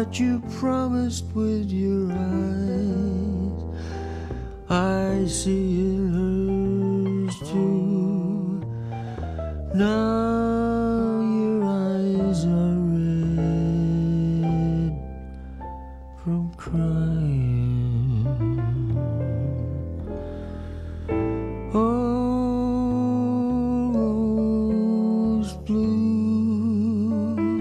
that you promised with your eyes, I see in hers too. Now your eyes are red from crying. Almost blue.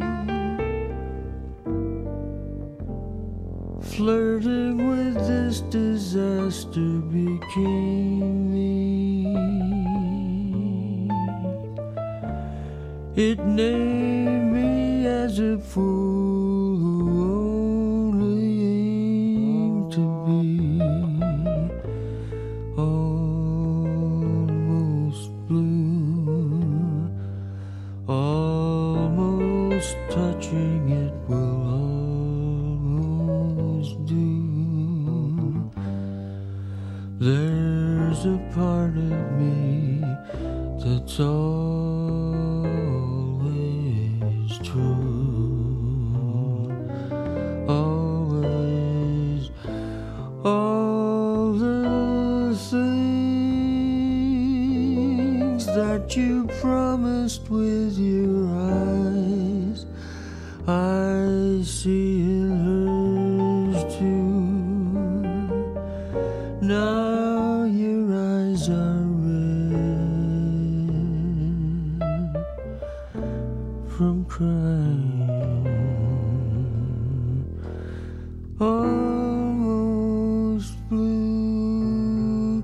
Flirting with this disaster became me. It named me as a fool who only aimed to be almost blue. Almost touching it will almost do. There's a part of me that's always true. Always, all the things that you promised with your eyes, I see in hers too. Now your eyes are red from crying. Almost blue,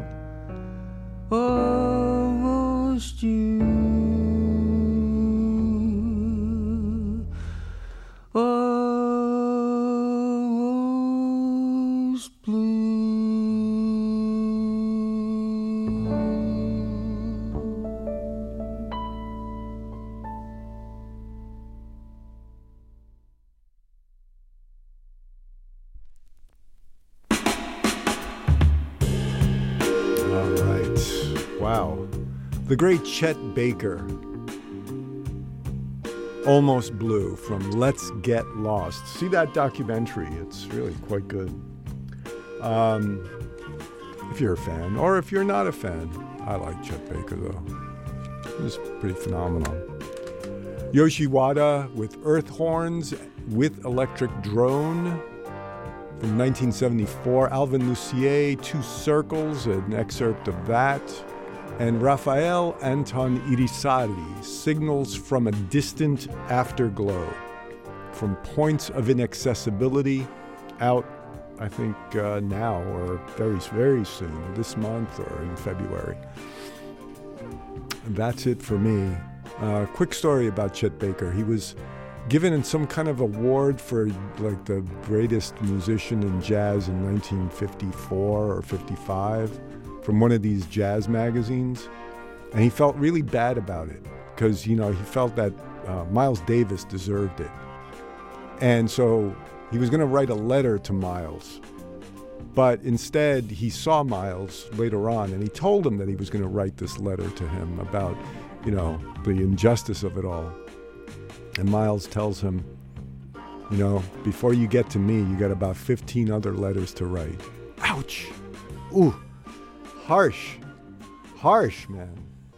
almost you. Almost blue. All right. Wow. The great Chet Baker. Almost Blue from Let's Get Lost. See that documentary. It's really quite good. If you're a fan, or if you're not a fan. I like Chet Baker, though. It's pretty phenomenal. Yoshi Wada with Earth Horns with Electric Drone from 1974. Alvin Lucier, Two Circles, an excerpt of that. And Rafael Anton Irisarri, Signals from a Distant Afterglow, from Points of Inaccessibility, out, I think, now or very, very soon, this month or in February. And that's it for me. Quick story about Chet Baker. He was given some kind of award for like the greatest musician in jazz in 1954 or 55. From one of these jazz magazines, and he felt really bad about it because, you know, he felt that Miles Davis deserved it. And so he was going to write a letter to Miles, but instead he saw Miles later on, and he told him that he was going to write this letter to him about, you know, the injustice of it all. And Miles tells him, you know, before you get to me, you got about 15 other letters to write. Ouch! Ooh! Harsh, man.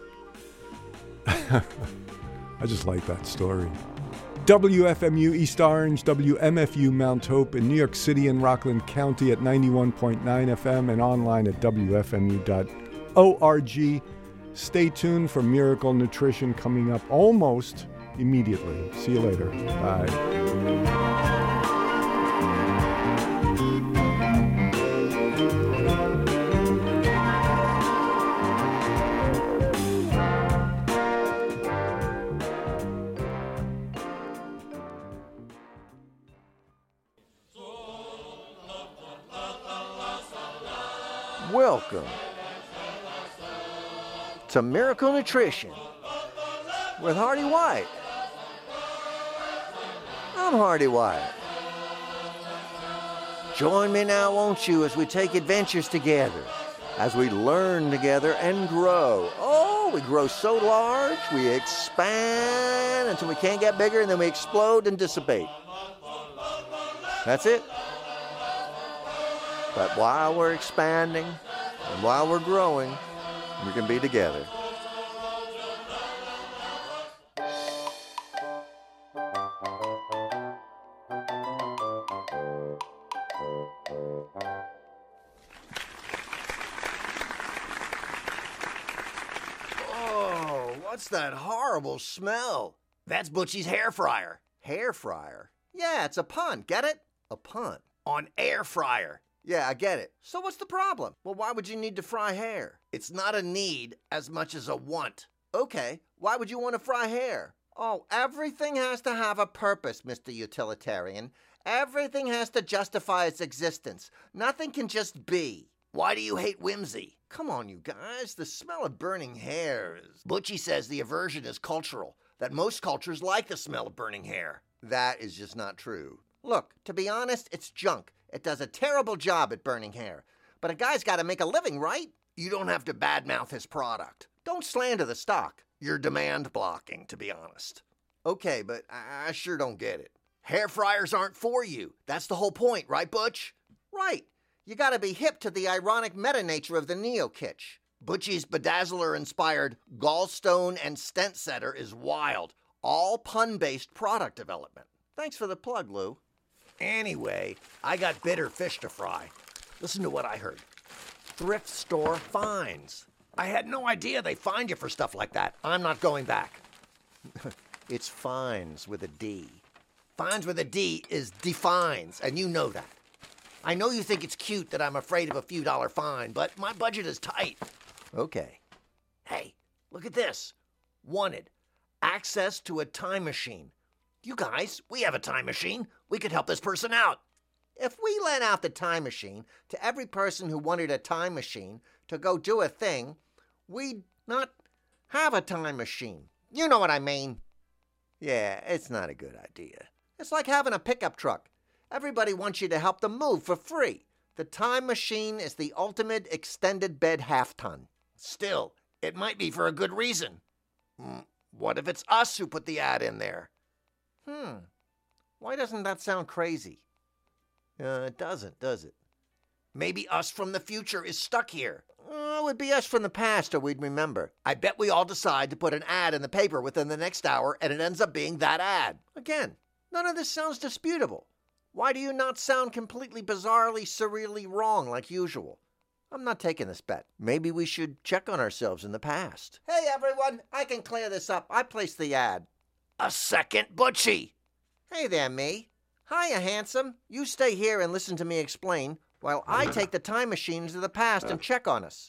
I just like that story. WFMU East Orange, WMFU Mount Hope in New York City and Rockland County at 91.9 FM and online at WFMU.org. Stay tuned for Miracle Nutrition coming up almost immediately. See you later. Bye. Welcome to Miracle Nutrition with Hardy White. I'm Hardy White. Join me now, won't you, as we take adventures together, as we learn together and grow. Oh, we grow so large, we expand until we can't get bigger, and then we explode and dissipate. That's it. But while we're expanding and while we're growing, we can be together. Oh, what's that horrible smell? That's Butchie's hair fryer. Hair fryer? Yeah, it's a pun. Get it? A pun. On air fryer. Yeah, I get it. So what's the problem? Well, why would you need to fry hair? It's not a need as much as a want. Okay, why would you want to fry hair? Oh, everything has to have a purpose, Mr. Utilitarian. Everything has to justify its existence. Nothing can just be. Why do you hate whimsy? Come on, you guys. The smell of burning hair is... Butchie says the aversion is cultural, that most cultures like the smell of burning hair. That is just not true. Look, to be honest, it's junk. It does a terrible job at burning hair. But a guy's got to make a living, right? You don't have to badmouth his product. Don't slander the stock. You're demand blocking, to be honest. Okay, but I sure don't get it. Hair fryers aren't for you. That's the whole point, right, Butch? Right. You gotta be hip to the ironic meta-nature of the neo-kitsch. Butchie's Bedazzler-inspired gallstone and stent setter is wild. All pun-based product development. Thanks for the plug, Lou. Anyway, I got bitter fish to fry. Listen to what I heard. Thrift store fines. I had no idea they fined you for stuff like that. I'm not going back. It's fines with a D. Fines with a D is defines, and you know that. I know you think it's cute that I'm afraid of a few dollar fine, but my budget is tight. Okay. Hey, look at this. Wanted. Access to a time machine. You guys, we have a time machine. We could help this person out. If we lent out the time machine to every person who wanted a time machine to go do a thing, we'd not have a time machine. You know what I mean. Yeah, it's not a good idea. It's like having a pickup truck. Everybody wants you to help them move for free. The time machine is the ultimate extended bed half-ton. Still, it might be for a good reason. What if it's us who put the ad in there? Why doesn't that sound crazy? It doesn't, does it? Maybe us from the future is stuck here. It would be us from the past, or we'd remember. I bet we all decide to put an ad in the paper within the next hour, and it ends up being that ad. Again, none of this sounds disputable. Why do you not sound completely bizarrely, surreally wrong like usual? I'm not taking this bet. Maybe we should check on ourselves in the past. Hey, everyone, I can clear this up. I placed the ad. A second Butchie. Hey there, me. Hiya, handsome. You stay here and listen to me explain while I take the time machine into the past and check on us.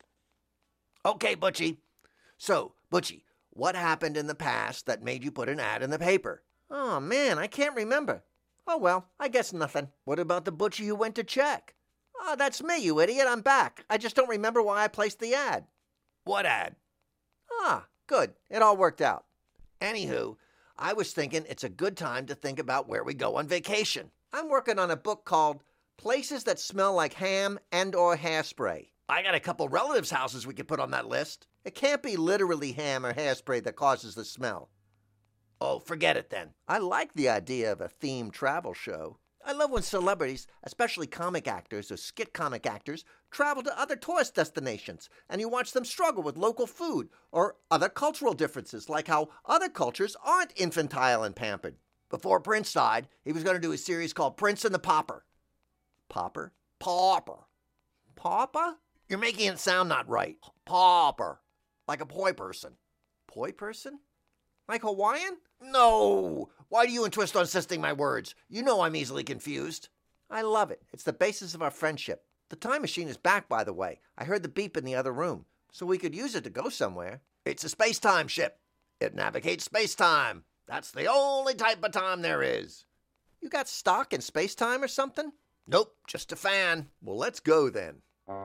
Okay, Butchie. So, Butchie, what happened in the past that made you put an ad in the paper? Oh, man, I can't remember. Oh, well, I guess nothing. What about the Butchie who went to check? Oh, that's me, you idiot. I'm back. I just don't remember why I placed the ad. What ad? Ah, good. It all worked out. Anywho, I was thinking it's a good time to think about where we go on vacation. I'm working on a book called Places That Smell Like Ham and or Hairspray. I got a couple relatives' houses we could put on that list. It can't be literally ham or hairspray that causes the smell. Oh, forget it then. I like the idea of a themed travel show. I love when celebrities, especially comic actors or skit comic actors, travel to other tourist destinations, and you watch them struggle with local food or other cultural differences, like how other cultures aren't infantile and pampered. Before Prince died, he was going to do a series called Prince and the Pauper. Pauper? Pauper. Pauper? You're making it sound not right. Pauper. Like a poi person. Poi person? Like Hawaiian? No! Why do you insist on insisting my words? You know I'm easily confused. I love it. It's the basis of our friendship. The time machine is back, by the way. I heard the beep in the other room, so we could use it to go somewhere. It's a space-time ship. It navigates space-time. That's the only type of time there is. You got stock in space-time or something? Nope, just a fan. Well, let's go then.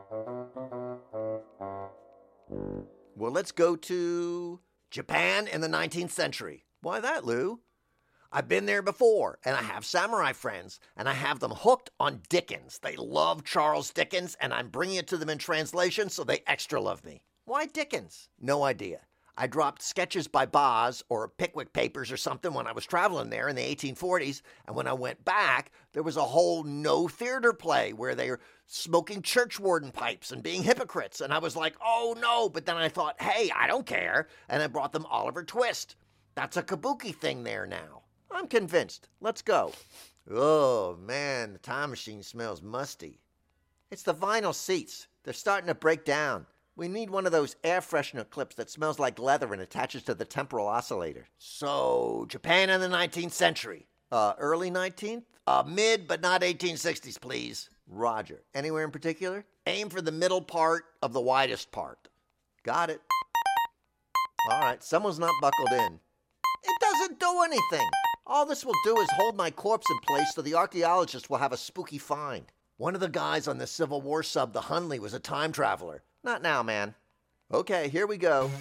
Well, let's go to Japan in the 19th century. Why that, Lou? I've been there before, and I have samurai friends, and I have them hooked on Dickens. They love Charles Dickens, and I'm bringing it to them in translation so they extra love me. Why Dickens? No idea. I dropped Sketches by Boz or Pickwick Papers or something when I was traveling there in the 1840s. And when I went back, there was a whole no theater play where they were smoking churchwarden pipes and being hypocrites. And I was like, oh no. But then I thought, hey, I don't care. And I brought them Oliver Twist. That's a kabuki thing there now. I'm convinced. Let's go. Oh, man, the time machine smells musty. It's the vinyl seats. They're starting to break down. We need one of those air freshener clips that smells like leather and attaches to the temporal oscillator. So, Japan in the 19th century. Early 19th? Mid, but not 1860s, please. Roger. Anywhere in particular? Aim for the middle part of the widest part. Got it. All right, someone's not buckled in. It doesn't do anything. All this will do is hold my corpse in place so the archaeologist will have a spooky find. One of the guys on the Civil War sub, the Hunley, was a time traveler. Not now, man. Okay, here we go.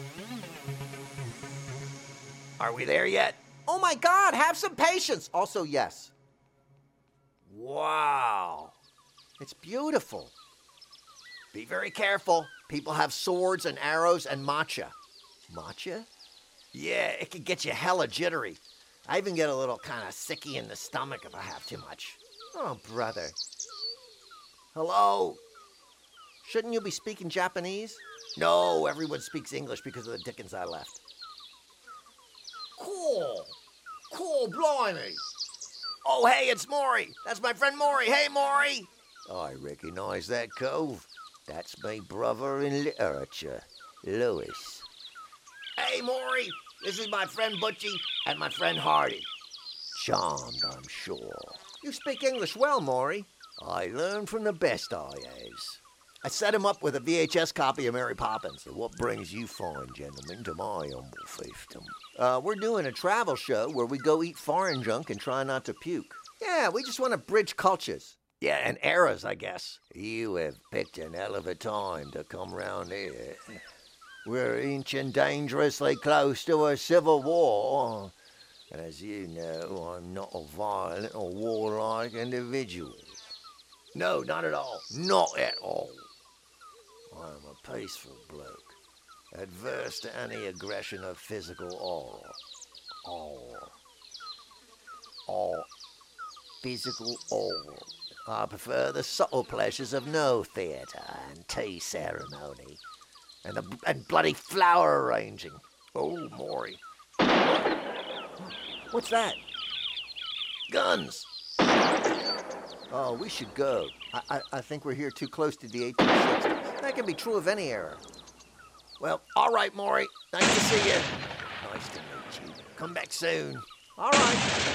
Are we there yet? Oh my God, have some patience. Also, yes. Wow. It's beautiful. Be very careful. People have swords and arrows and matcha. Matcha? Yeah, it can get you hella jittery. I even get a little kind of sicky in the stomach if I have too much. Oh, brother. Hello? Shouldn't you be speaking Japanese? No, everyone speaks English because of the Dickens I left. Cool. Cool, blimey. Oh, hey, it's Maury. That's my friend Maury. Hey, Maury. I recognize that cove. That's my brother in literature, Lewis. Hey, Maury. This is my friend Butchie and my friend Hardy. Charmed, I'm sure. You speak English well, Maury. I learned from the best I has. I set him up with a VHS copy of Mary Poppins. What brings you fine gentlemen to my humble fiefdom? We're doing a travel show where we go eat foreign junk and try not to puke. Yeah, we just want to bridge cultures. Yeah, and eras, I guess. You have picked an hell of a time to come round here. We're inching dangerously close to a civil war. And as you know, I'm not a violent or warlike individual. No, not at all. Not at all. I'm a peaceful bloke, adverse to any aggression of physical or physical or. I prefer the subtle pleasures of no theatre and tea ceremony and bloody flower arranging. Oh, Maury. What's that? Guns. Oh, we should go. I think we're here too close to the 1860s. That can be true of any era. Well, all right, Maury. Nice to see you. Nice to meet you. Come back soon. All right.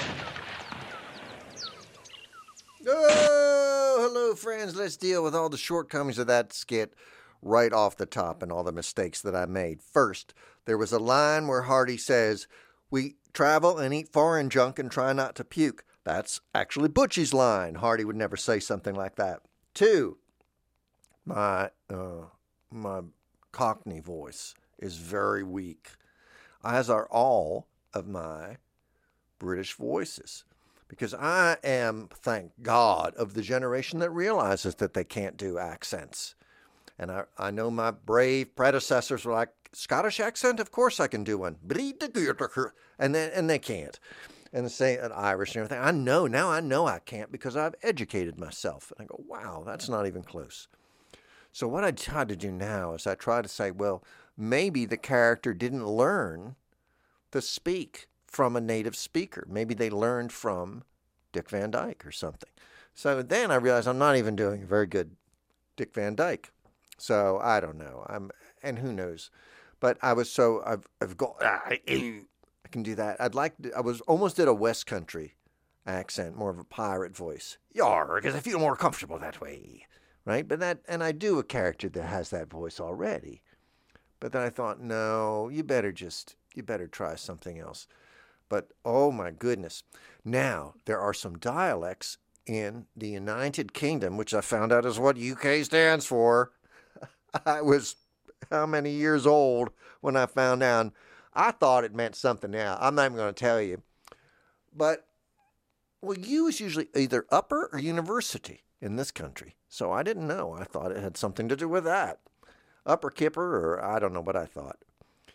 Oh, hello, friends. Let's deal with all the shortcomings of that skit right off the top and all the mistakes that I made. First, there was a line where Hardy says, "We travel and eat foreign junk and try not to puke." That's actually Butchie's line. Hardy would never say something like that. Two, my Cockney voice is very weak, as are all of my British voices. Because I am, thank God, of the generation that realizes that they can't do accents. And I know my brave predecessors were like, Scottish accent? Of course I can do one. And they can't. And they say an Irish and everything. I know I can't because I've educated myself. And I go, wow, that's not even close. So what I try to do now is I try to say, well, maybe the character didn't learn to speak from a native speaker. Maybe they learned from Dick Van Dyke or something. So then I realized I'm not even doing a very good Dick Van Dyke. So I don't know. And who knows? But I was I've got I can do that. I was almost did a West Country accent, more of a pirate voice. Yar, because I feel more comfortable that way, right? But I do a character that has that voice already. But then I thought, no, you better try something else. But, oh my goodness. Now, there are some dialects in the United Kingdom, which I found out is what UK stands for. I was how many years old when I found out? I thought it meant something else. I'm not even going to tell you. But, well, U is usually either upper or university in this country. So I didn't know. I thought it had something to do with that. Upper Kipper, or I don't know what I thought.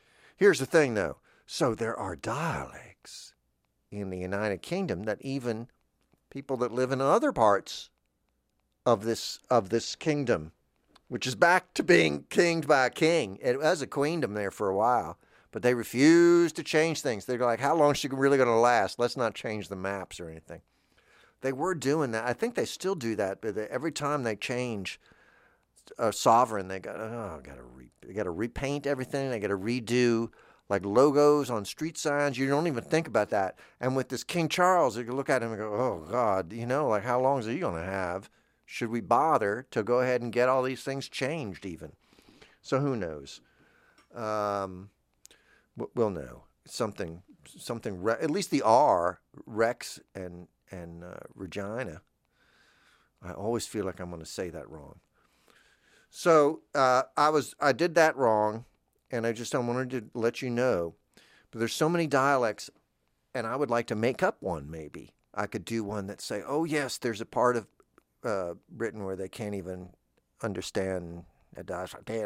Here's the thing, though. So there are dialects in the United Kingdom that even people that live in other parts of this kingdom, which is back to being kinged by a king. It was a queendom there for a while, but they refuse to change things. They're like, how long is she really going to last? Let's not change the maps or anything. They were doing that. I think they still do that, but every time they change a sovereign, they got to repaint everything. They got to redo like logos on street signs. You don't even think about that. And with this King Charles, you can look at him and go, oh God, like how long is he going to have? Should we bother to go ahead and get all these things changed even? So who knows? We'll know. Something, at least the R, Rex and Regina. I always feel like I'm going to say that wrong. So I did that wrong, and I wanted to let you know. But there's so many dialects, and I would like to make up one maybe. I could do one that say, oh yes, there's a part of Britain where they can't even understand. Well,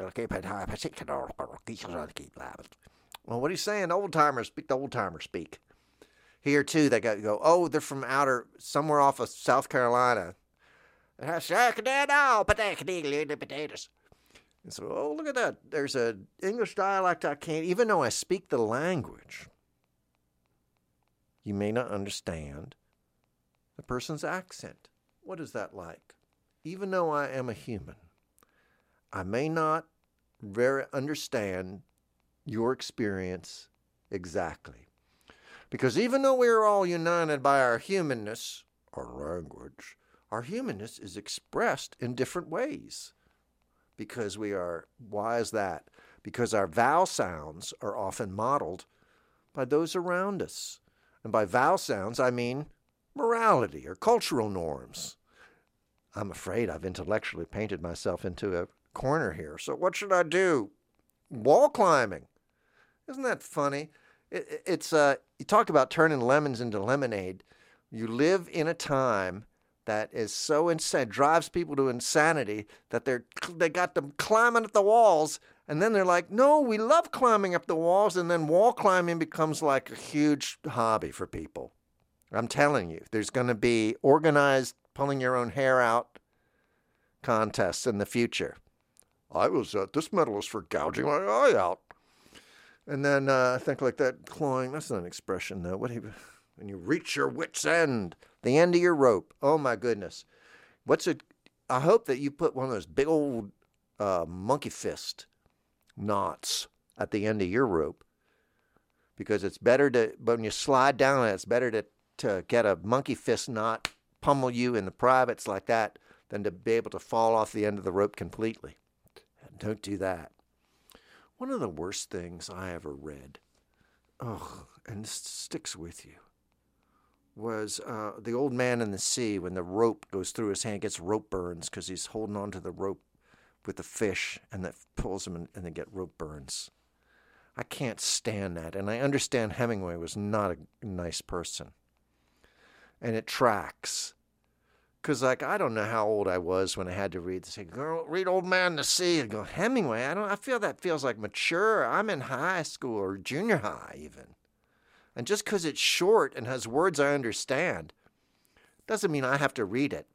what are you saying? Old timers speak. The old timers speak. Here too, they go. Oh, they're from somewhere off of South Carolina. Potatoes. And so, oh, look at that. There's an English dialect I can't, even though I speak the language. You may not understand the person's accent. What is that like? Even though I am a human, I may not understand your experience exactly. Because even though we are all united by our humanness, our language, our humanness is expressed in different ways. Because why is that? Because our vowel sounds are often modeled by those around us. And by vowel sounds, I mean morality or cultural norms. I'm afraid I've intellectually painted myself into a corner here. So what should I do? Wall climbing. Isn't that funny? You talk about turning lemons into lemonade. You live in a time that is so insane, drives people to insanity that they got them climbing up the walls, and then they're like, no, we love climbing up the walls, and then wall climbing becomes like a huge hobby for people. I'm telling you, there's going to be organized pulling your own hair out contests in the future. This medal is for gouging my eye out. And then I think like that clawing, that's not an expression though. When you reach your wit's end, the end of your rope. Oh my goodness. I hope that you put one of those big old monkey fist knots at the end of your rope. Because it's better when you slide down it, it's better to get a monkey fist knot, pummel you in the privates like that, than to be able to fall off the end of the rope completely. Don't do that. One of the worst things I ever read, and this sticks with you, was The Old Man in the Sea, when the rope goes through his hand, gets rope burns because he's holding on to the rope with the fish, and that pulls him and they get rope burns. I can't stand that, and I understand Hemingway was not a nice person. And it tracks. Because, I don't know how old I was when I had to read this. Girl, read Old Man in the Sea. And go, Hemingway, I feel that feels like mature. I'm in high school or junior high even. And just because it's short and has words I understand doesn't mean I have to read it.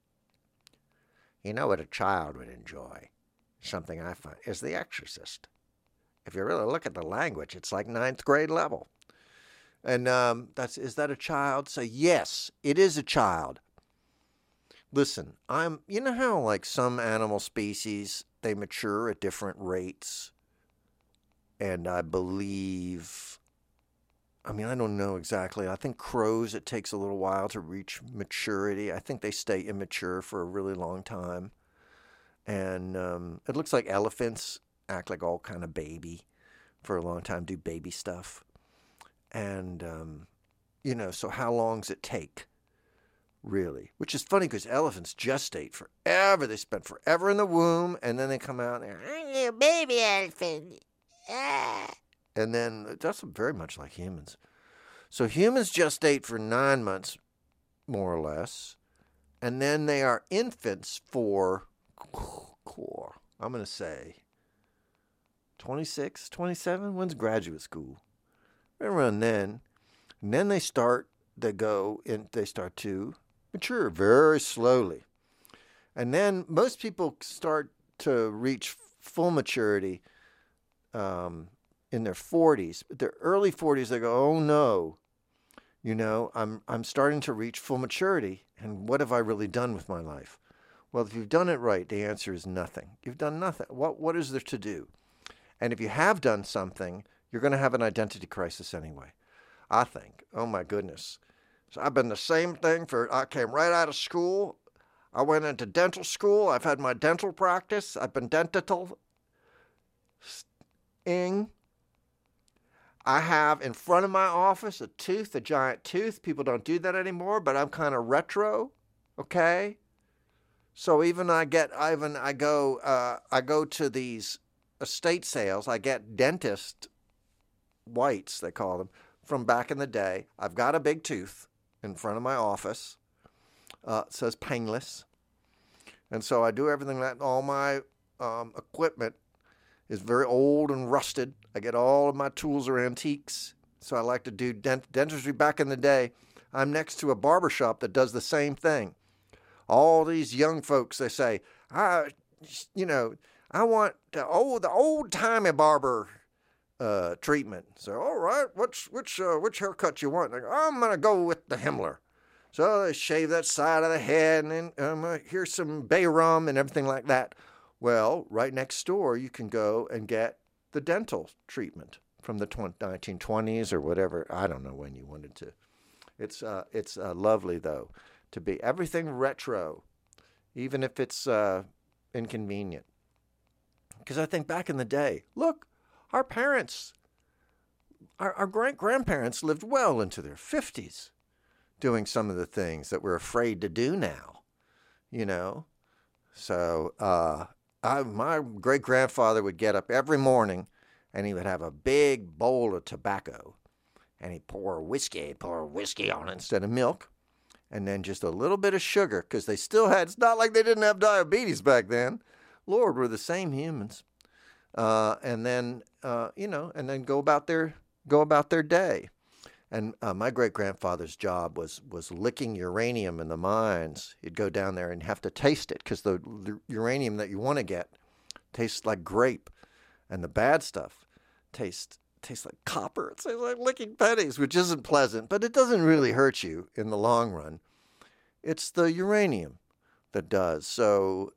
You know what a child would enjoy? Something I find is The Exorcist. If you really look at the language, it's like 9th grade level. And is that a child? So yes, it is a child. Listen, you know how like some animal species, they mature at different rates? And I believe, I don't know exactly. I think crows, it takes a little while to reach maturity. I think they stay immature for a really long time. And it looks like elephants act like all kind of baby for a long time, do baby stuff. And, so how long does it take? Really, which is funny because elephants gestate forever. They spend forever in the womb, and then they come out and they're baby elephant. And then that's very much like humans. So humans gestate for 9 months, more or less, and then they are infants for, I'm going to say, 26, 27. When's graduate school? Right around then. And then they start to mature very slowly. And then most people start to reach full maturity in their 40s. But their early 40s, they go, oh no, I'm starting to reach full maturity. And what have I really done with my life? Well, if you've done it right, the answer is nothing. You've done nothing. What is there to do? And if you have done something, you're going to have an identity crisis anyway, I think. Oh my goodness. So I've been the same thing I came right out of school. I went into dental school. I've had my dental practice. I've been dental. I have in front of my office a giant tooth. People don't do that anymore, but I'm kind of retro, okay? So even I go to these estate sales. I get dentist whites, they call them, from back in the day. I've got a big tooth in front of my office. It says painless. And so I do everything that all my equipment is very old and rusted. I get all of my tools are antiques. So I like to do dentistry back in the day. I'm next to a barber shop that does the same thing. All these young folks, they say, I want the old-timey barber treatment. So, all right, which haircut you want? They go, I'm going to go with the Himmler. So they shave that side of the head, and then here's some bay rum and everything like that. Well, right next door, you can go and get the dental treatment from the 1920s or whatever. I don't know when you wanted to. It's lovely, though, to be everything retro, even if it's inconvenient. Because I think back in the day, look, our parents, our great-grandparents lived well into their 50s doing some of the things that we're afraid to do now, So my great-grandfather would get up every morning and he would have a big bowl of tobacco and he'd pour whiskey on it instead of milk. And then just a little bit of sugar, because they still had, it's not like they didn't have diabetes back then. Lord, we're the same humans. And then go about their day. And my great-grandfather's job was licking uranium in the mines. He'd go down there and have to taste it, because the uranium that you want to get tastes like grape. And the bad stuff tastes like copper. It tastes like licking pennies, which isn't pleasant, but it doesn't really hurt you in the long run. It's the uranium that does. So,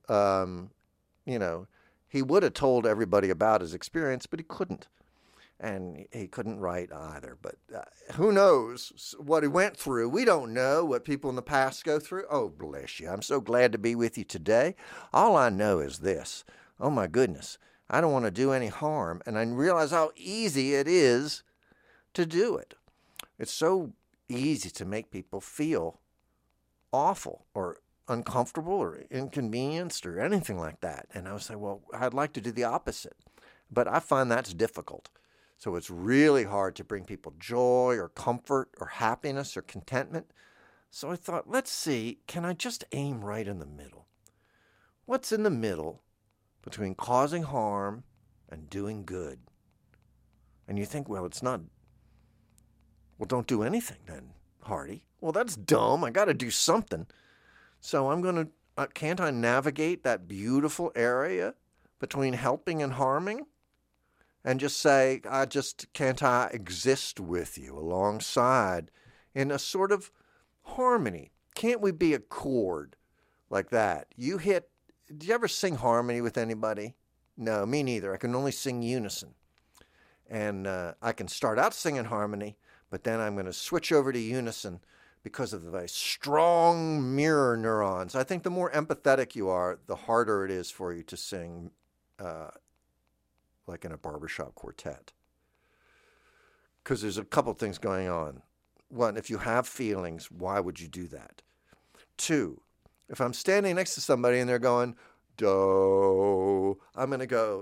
he would have told everybody about his experience, but he couldn't. And he couldn't write either. But who knows what he went through? We don't know what people in the past go through. Oh, bless you. I'm so glad to be with you today. All I know is this. Oh, my goodness. I don't want to do any harm. And I realize how easy it is to do it. It's so easy to make people feel awful or uncomfortable or inconvenienced or anything like that. And I would say, well, I'd like to do the opposite. But I find that's difficult. So it's really hard to bring people joy or comfort or happiness or contentment. So I thought, let's see, can I just aim right in the middle? What's in the middle between causing harm and doing good? And you think, well, it's not. Well, don't do anything then, Hardy. Well, that's dumb. I got to do something. So I'm going to, can't I navigate that beautiful area between helping and harming? And just say, can't I exist with you alongside in a sort of harmony? Can't we be a chord like that? Do you ever sing harmony with anybody? No, me neither. I can only sing unison. And I can start out singing harmony, but then I'm going to switch over to unison because of the very strong mirror neurons. I think the more empathetic you are, the harder it is for you to sing like in a barbershop quartet. Because there's a couple things going on. One, if you have feelings, why would you do that? Two, if I'm standing next to somebody and they're going, do, I'm going to go,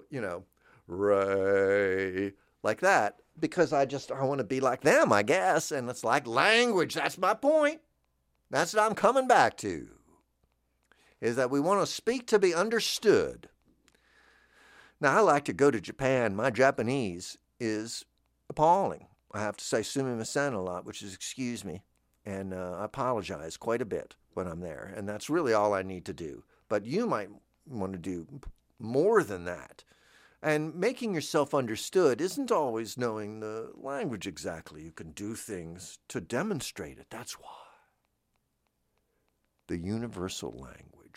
re, like that, because I want to be like them, I guess. And it's like language. That's my point. That's what I'm coming back to, is that we want to speak to be understood. Now, I like to go to Japan. My Japanese is appalling. I have to say sumimasen a lot, which is excuse me. And I apologize quite a bit when I'm there. And that's really all I need to do. But you might want to do more than that. And making yourself understood isn't always knowing the language exactly. You can do things to demonstrate it. That's why. The universal language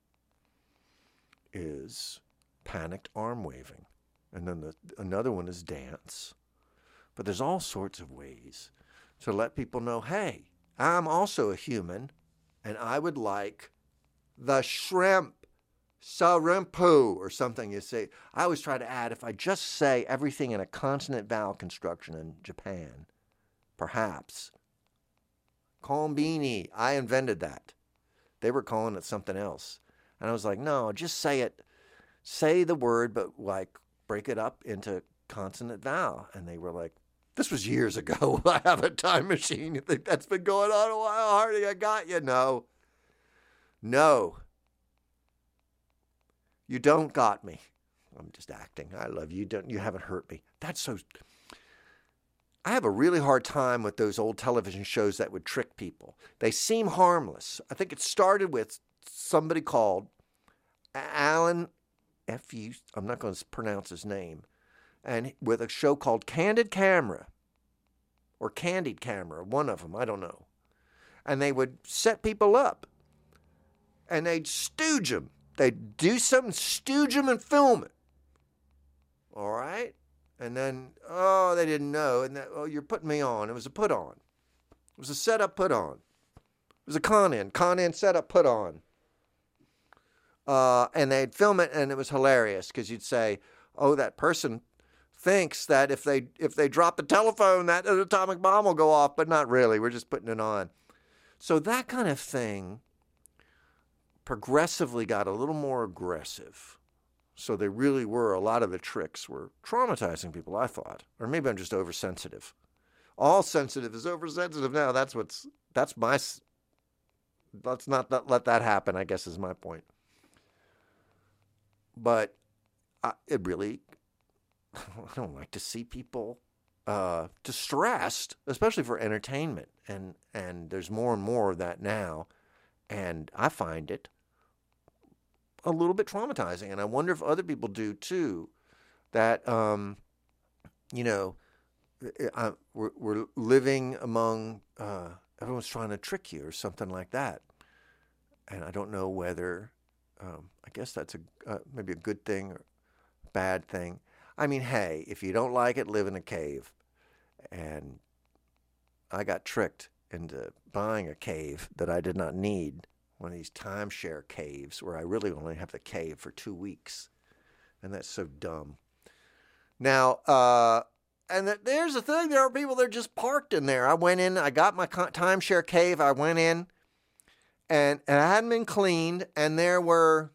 is panicked arm waving. And then another one is dance. But there's all sorts of ways to let people know, hey, I'm also a human, and I would like the shrimp. Sarimpu or something you say. I always try to add, if I just say everything in a consonant vowel construction in Japan, perhaps. Kombini, I invented that. They were calling it something else. And I was like, no, just say it. Say the word, but like break it up into consonant vowel. And they were like, this was years ago. I have a time machine. You think that's been going on a while, Hardy? I got you. No. No. You don't got me. I'm just acting. I love you. You haven't hurt me. That's so... I have a really hard time with those old television shows that would trick people. They seem harmless. I think it started with somebody called Alan F.U. I'm not going to pronounce his name. And with a show called Candid Camera. Or Candid Camera. One of them. I don't know. And they would set people up. And they'd stooge them. They'd do something, stooge them and film it. All right? And then, they didn't know. And you're putting me on. It was a put on. It was a setup put on. It was a con-in setup put on. And they'd film it, and it was hilarious because you'd say, oh, that person thinks that if they drop the telephone, that an atomic bomb will go off, but not really. We're just putting it on. So that kind of thing progressively got a little more aggressive. So they really were, a lot of the tricks were traumatizing people, I thought. Or maybe I'm just oversensitive. All sensitive is oversensitive now. Let's not let that happen, I guess is my point. But I don't like to see people distressed, especially for entertainment. And there's more and more of that now. And I find it a little bit traumatizing. And I wonder if other people do too. That, we're living among, everyone's trying to trick you or something like that. And I don't know whether, I guess that's maybe a good thing or bad thing. I mean, hey, if you don't like it, live in a cave. And I got tricked into buying a cave that I did not need. One of these timeshare caves where I really only have the cave for 2 weeks. And that's so dumb. Now, there's the thing. There are people that are just parked in there. I went in. I got my timeshare cave. I went in. And it hadn't been cleaned. And there were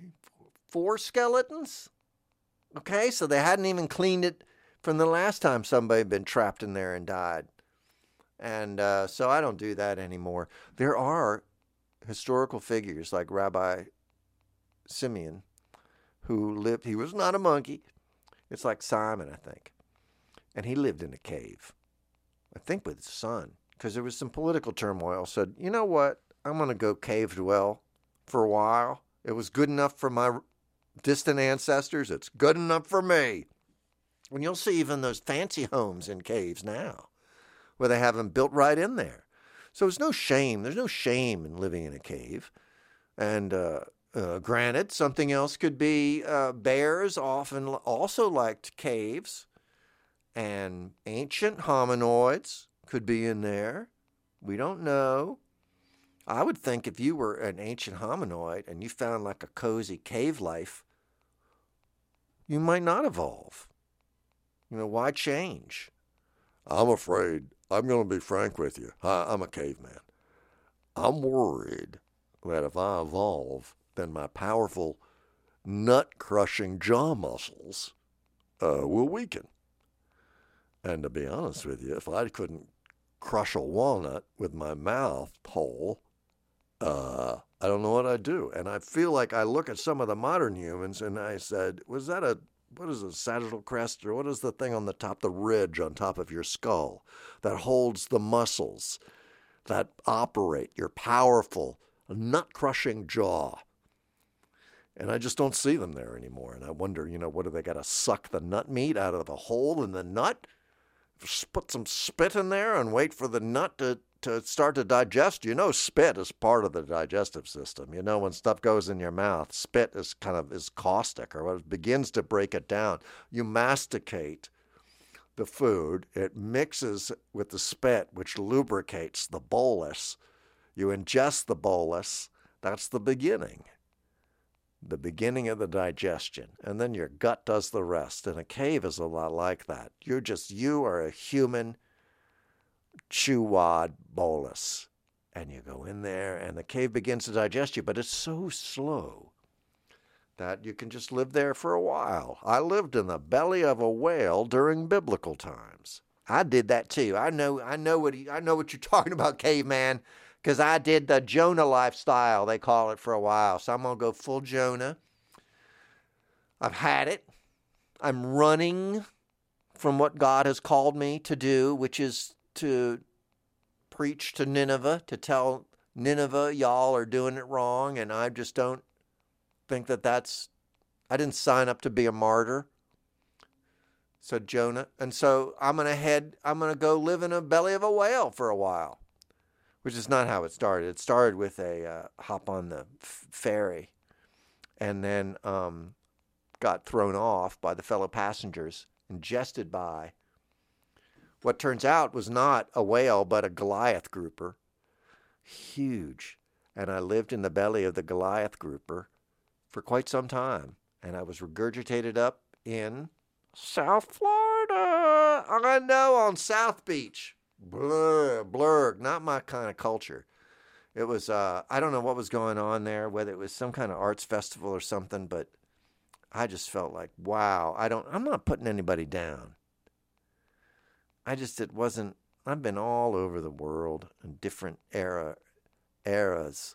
4 skeletons. Okay, so they hadn't even cleaned it from the last time somebody had been trapped in there and died. And so I don't do that anymore. There are historical figures like Rabbi Simeon, who lived, he was not a monkey. It's like Simon, I think. And he lived in a cave, I think with his son, because there was some political turmoil. Said, you know what? I'm going to go cave dwell for a while. It was good enough for my distant ancestors. It's good enough for me. And you'll see even those fancy homes in caves now, where they have them built right in there. So there's no shame. There's no shame in living in a cave. And granted, something else could be bears often also liked caves. And ancient hominoids could be in there. We don't know. I would think if you were an ancient hominoid and you found like a cozy cave life, you might not evolve. Why change? I'm afraid, I'm going to be frank with you. I'm a caveman. I'm worried that if I evolve, then my powerful nut-crushing jaw muscles will weaken. And to be honest with you, if I couldn't crush a walnut with my mouth hole, I don't know what I'd do. And I feel like I look at some of the modern humans and I said, what is a sagittal crest, or what is the thing on the top, the ridge on top of your skull that holds the muscles that operate your powerful, nut-crushing jaw? And I just don't see them there anymore. And I wonder, what do they got to suck the nut meat out of the hole in the nut? Put some spit in there and wait for the nut to start to digest. Spit is part of the digestive system. When stuff goes in your mouth, spit is caustic, or what begins to break it down. You masticate the food. It mixes with the spit, which lubricates the bolus. You ingest the bolus. That's the beginning of the digestion. And then your gut does the rest. And a cave is a lot like that. You are a human chew-wad bolus. And you go in there and the cave begins to digest you, but it's so slow that you can just live there for a while. I lived in the belly of a whale during biblical times. I did that too. I know what you're talking about, caveman, because I did the Jonah lifestyle, they call it, for a while. So I'm going to go full Jonah. I've had it. I'm running from what God has called me to do, which is to preach to Nineveh, to tell Nineveh, y'all are doing it wrong, and I just don't think I didn't sign up to be a martyr, said Jonah. And so I'm going to go live in the belly of a whale for a while, which is not how it started. It started with a hop on the ferry and then got thrown off by the fellow passengers, ingested by what turns out was not a whale, but a Goliath grouper. Huge. And I lived in the belly of the Goliath grouper for quite some time. And I was regurgitated up in South Florida. I know, on South Beach. Blurg, not my kind of culture. It was, I don't know what was going on there, whether it was some kind of arts festival or something, but I just felt like, wow, I'm not putting anybody down. I've been all over the world in different eras.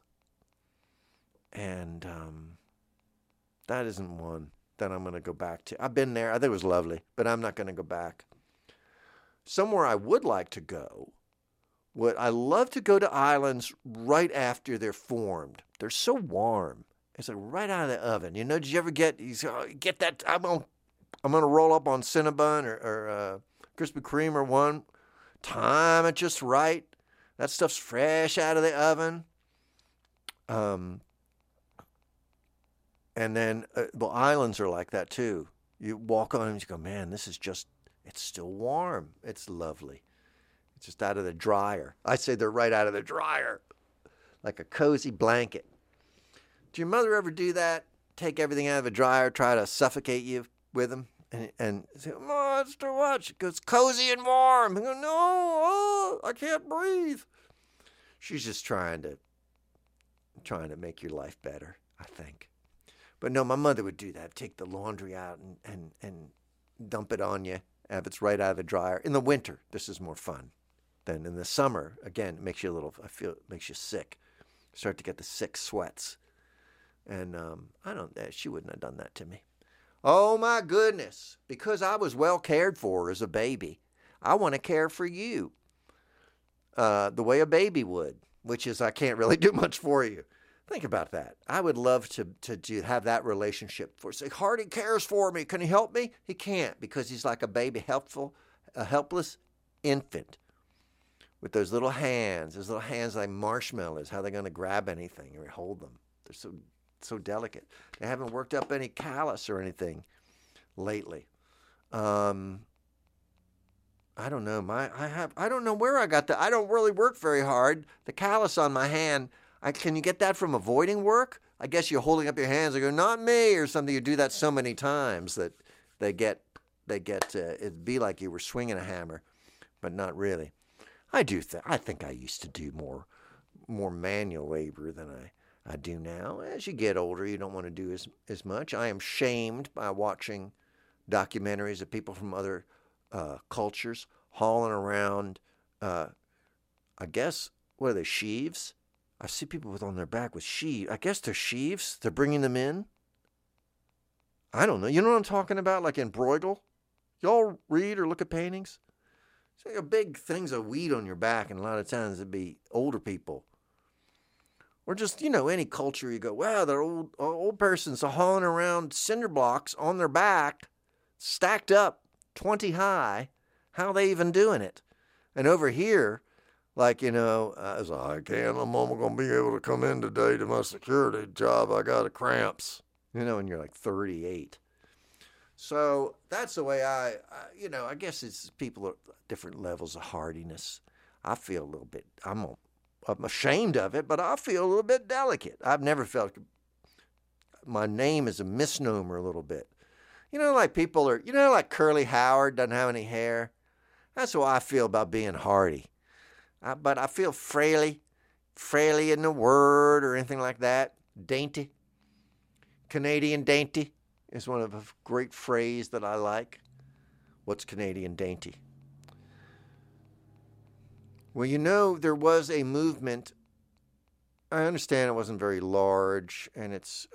And that isn't one that I'm going to go back to. I've been there. I think it was lovely, but I'm not going to go back. Somewhere I would like to go, I love to go to islands right after they're formed. They're so warm. It's like right out of the oven. Did you ever get that? I'm going to roll up on Cinnabon or Krispy Kreme or one. Time it just right. That stuff's fresh out of the oven. And then the islands are like that too. You walk on them and you go, man, it's still warm. It's lovely. It's just out of the dryer. I say they're right out of the dryer, like a cozy blanket. Did your mother ever do that? Take everything out of a dryer, try to suffocate you with them? And say, oh, it's too much. It goes cozy and warm. I go, no, I can't breathe. She's just trying to make your life better, I think. But no, my mother would do that. Take the laundry out and dump it on you. If it's right out of the dryer. In the winter, this is more fun than in the summer. Again, it makes you it makes you sick. Start to get the sick sweats. And she wouldn't have done that to me. Oh my goodness. Because I was well cared for as a baby, I want to care for you the way a baby would, which is I can't really do much for you. Think about that. I would love to have that relationship. Say, Hardy cares for me. Can he help me? He can't, because he's like a baby, a helpless infant with those little hands like marshmallows. How are they going to grab anything or hold them? They're so delicate. They haven't worked up any callus or anything lately. I don't know. I don't know where I got that. I don't really work very hard. The callus on my hand. Can you get that from avoiding work? I guess you're holding up your hands and go, not me, or something. You do that so many times that they get it'd be like you were swinging a hammer, but not really. I think I used to do more manual labor than I do now. As you get older, you don't want to do as much. I am shamed by watching documentaries of people from other cultures hauling around, I guess, what are they, sheaves? I see people with on their back with sheaves. I guess they're sheaves. They're bringing them in. I don't know. You know what I'm talking about? Like in Bruegel? Y'all read or look at paintings? It's like a big things of wheat on your back, and a lot of times it'd be older people. Or just, any culture you go, wow, they're old persons hauling around cinder blocks on their back, stacked up 20 high. How are they even doing it? And over here, like, I was like, I can't, I'm only going to be able to come in today to my security job. I got cramps, and you're like 38. So that's the way I guess it's people at different levels of hardiness. I feel a little bit, I'm ashamed of it, but I feel a little bit delicate. I've never felt my name is a misnomer a little bit. Like people are, like Curly Howard doesn't have any hair. That's how I feel about being hardy. But I feel frailly in the word or anything like that. Dainty. Canadian dainty is one of a great phrase that I like. What's Canadian dainty? Well, there was a movement. I understand it wasn't very large, and it's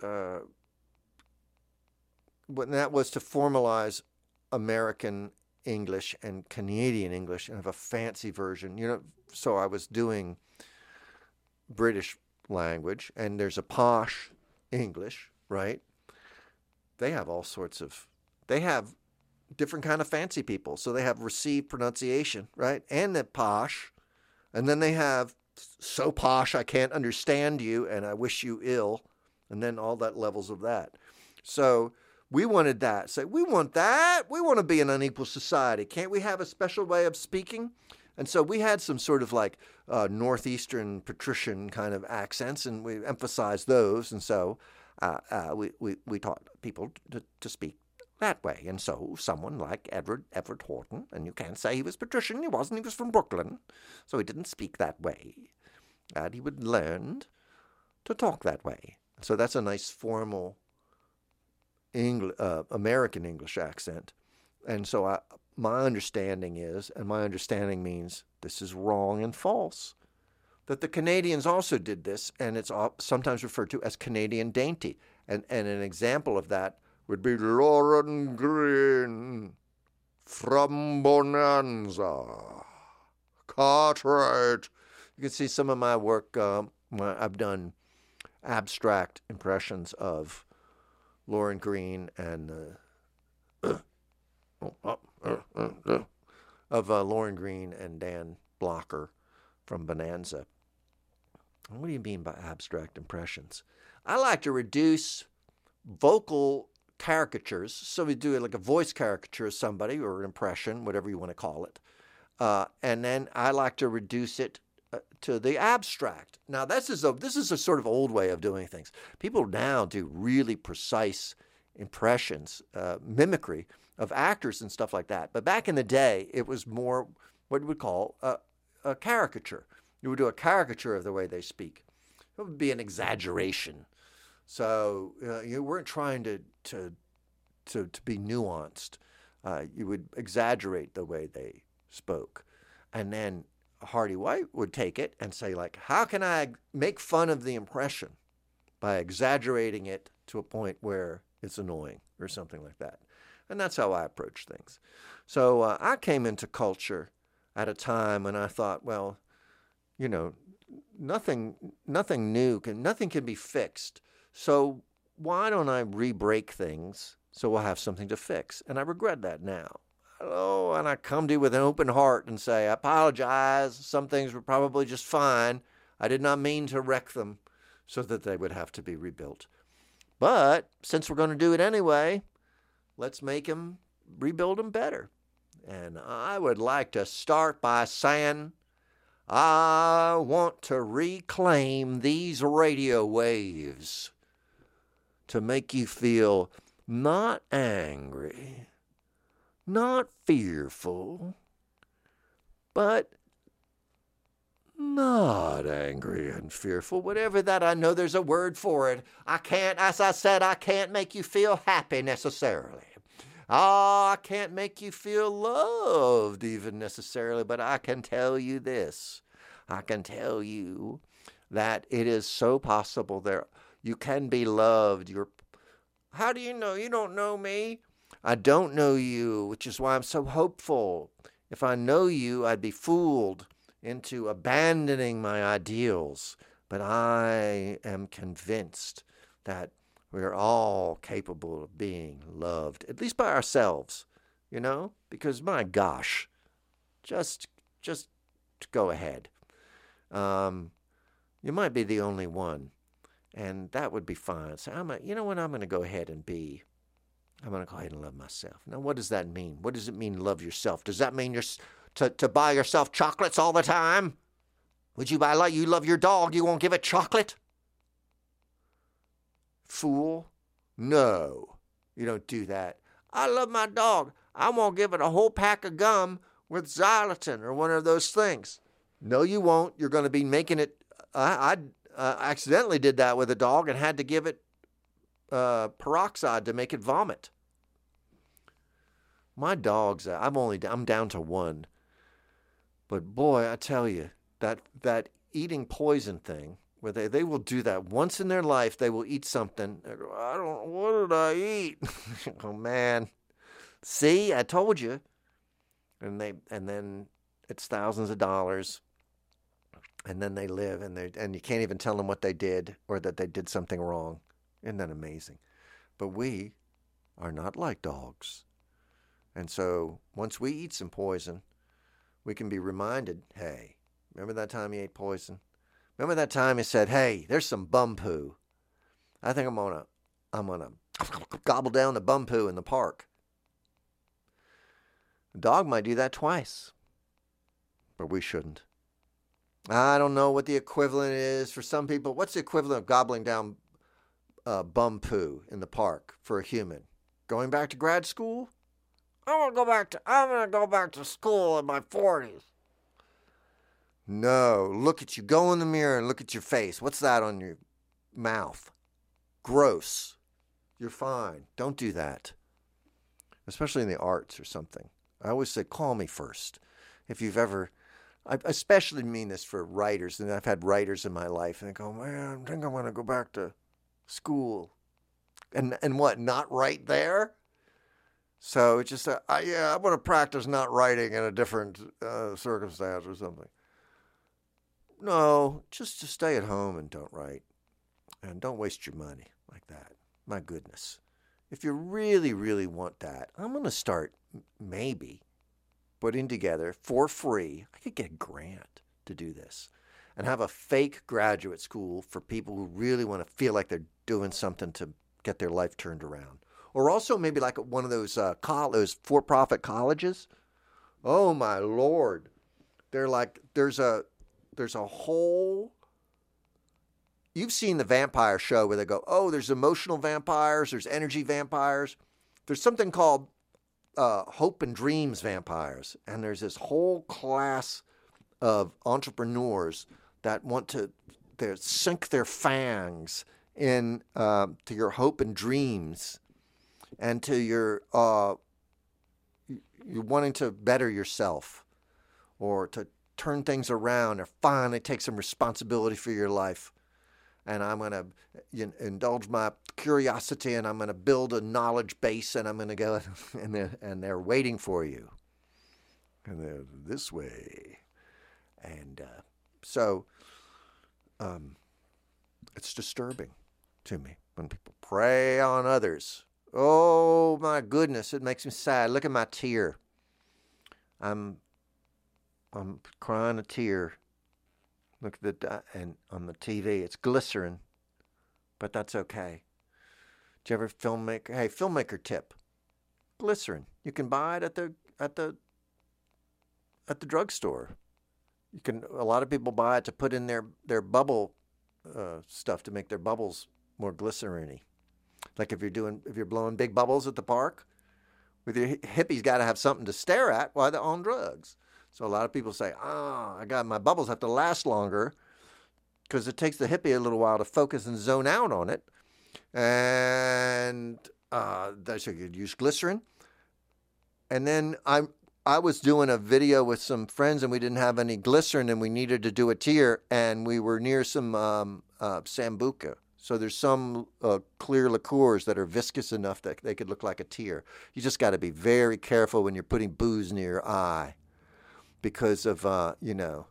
but that was to formalize American English and Canadian English and have a fancy version. So I was doing British language, and there's a posh English, right? They have all sorts of, they have different kind of fancy people. So they have received pronunciation, right? And the posh. And then they have so posh I can't understand you and I wish you ill. And then all that levels of that. So we wanted that. So we want that. We want to be an unequal society. Can't we have a special way of speaking? And so we had some sort of like northeastern patrician kind of accents, and we emphasized those. And so we taught people to speak that way. And so someone like Everett Horton, and you can't say he was patrician, he wasn't, he was from Brooklyn, so he didn't speak that way. And he would learn to talk that way. So that's a nice formal American English accent. And so my understanding is, and my understanding means this is wrong and false, that the Canadians also did this, and it's sometimes referred to as Canadian dainty. And an example of that would be Lauren Green from Bonanza, Cartwright. You can see some of my work. I've done abstract impressions of Lauren Green and Lauren Green and Dan Blocker from Bonanza. What do you mean by abstract impressions? I like to reduce vocal caricatures. So we do like a voice caricature of somebody or an impression, whatever you want to call it. And then I like to reduce it to the abstract. Now, this is a sort of old way of doing things. People now do really precise impressions, mimicry of actors and stuff like that. But back in the day, it was more what we would call a caricature. You would do a caricature of the way they speak. It would be an exaggeration. So you weren't trying to be nuanced. You would exaggerate the way they spoke. And then Hardy White would take it and say, like, how can I make fun of the impression by exaggerating it to a point where it's annoying or something like that? And that's how I approach things. So I came into culture at a time when I thought, well, nothing new nothing can be fixed. So why don't I re-break things so we'll have something to fix? And I regret that now. Oh, and I come to you with an open heart and say, I apologize. Some things were probably just fine. I did not mean to wreck them so that they would have to be rebuilt. But since we're going to do it anyway, let's rebuild them better. And I would like to start by saying, I want to reclaim these radio waves to make you feel not angry, not fearful, but not angry and fearful. Whatever that, I know there's a word for it. As I said, I can't make you feel happy necessarily. I can't make you feel loved even necessarily, but I can tell you this. I can tell you that it is so possible there you can be loved. How do you know? You don't know me. I don't know you, which is why I'm so hopeful. If I know you, I'd be fooled into abandoning my ideals. But I am convinced that we're all capable of being loved, at least by ourselves, because my gosh, just go ahead. You might be the only one, and that would be fine. So you know what, I'm going to go ahead and be. I'm going to go ahead and love myself. Now, what does that mean? What does it mean, love yourself? Does that mean to buy yourself chocolates all the time? Would you you love your dog, you won't give it chocolate? Fool. No, you don't do that. I love my dog. I won't give it a whole pack of gum with xylitol or one of those things. No, you won't. You're going to be making it. I accidentally did that with a dog and had to give it peroxide to make it vomit. My dogs, I'm down to one. But boy, I tell you, that eating poison thing, where they will do that once in their life. They will eat something. What did I eat? Oh man, see, I told you. And then it's thousands of dollars, and then they live, and you can't even tell them what they did or that they did something wrong. Isn't that amazing? But we are not like dogs, and so once we eat some poison, we can be reminded, hey, remember that time you ate poison? Remember that time you said, hey, there's some bum poo. I think I'm gonna gobble down the bum poo in the park. A dog might do that twice, but we shouldn't. I don't know what the equivalent is for some people. What's the equivalent of gobbling down bum poo in the park for a human? Going back to grad school? I'm gonna go back to school in my 40s. No, look at you. Go in the mirror and look at your face. What's that on your mouth? Gross. You're fine. Don't do that. Especially in the arts or something. I always say, call me first. If you've ever, I especially mean this for writers, and I've had writers in my life, and they go, man, I think I'm going to go back to school. And what, not write there? So it's just, I want to practice not writing in a different circumstance or something. No, just stay at home and don't write. And don't waste your money like that. My goodness. If you really, really want that, I'm going to start maybe putting together for free. I could get a grant to do this and have a fake graduate school for people who really want to feel like they're doing something to get their life turned around. Or also maybe like one of those for-profit colleges. Oh my Lord. They're like, there's a whole, you've seen the vampire show where they go, oh, there's emotional vampires, there's energy vampires. There's something called hope and dreams vampires. And there's this whole class of entrepreneurs that want to sink their fangs in to your hope and dreams and to your you're wanting to better yourself or to turn things around or finally take some responsibility for your life. And I'm going to indulge my curiosity, and I'm going to build a knowledge base, and I'm going to go, and they're waiting for you. And they're this way. And so it's disturbing to me when people prey on others. Oh, my goodness, it makes me sad. Look at my tear. I'm crying a tear. Look at and on the TV, it's glycerin, but that's okay. Did you ever filmmaker tip? Glycerin. You can buy it at the drugstore. A lot of people buy it to put in their bubble stuff to make their bubbles more glycerin-y. Like if you're blowing big bubbles at the park, with your hippies got to have something to stare at while they're on drugs. So a lot of people say, my bubbles have to last longer because it takes the hippie a little while to focus and zone out on it. And so you use glycerin. And then I was doing a video with some friends and we didn't have any glycerin and we needed to do a tear, and we were near some Sambuca. So there's some clear liqueurs that are viscous enough that they could look like a tear. You just got to be very careful when you're putting booze near your eye because of, you don't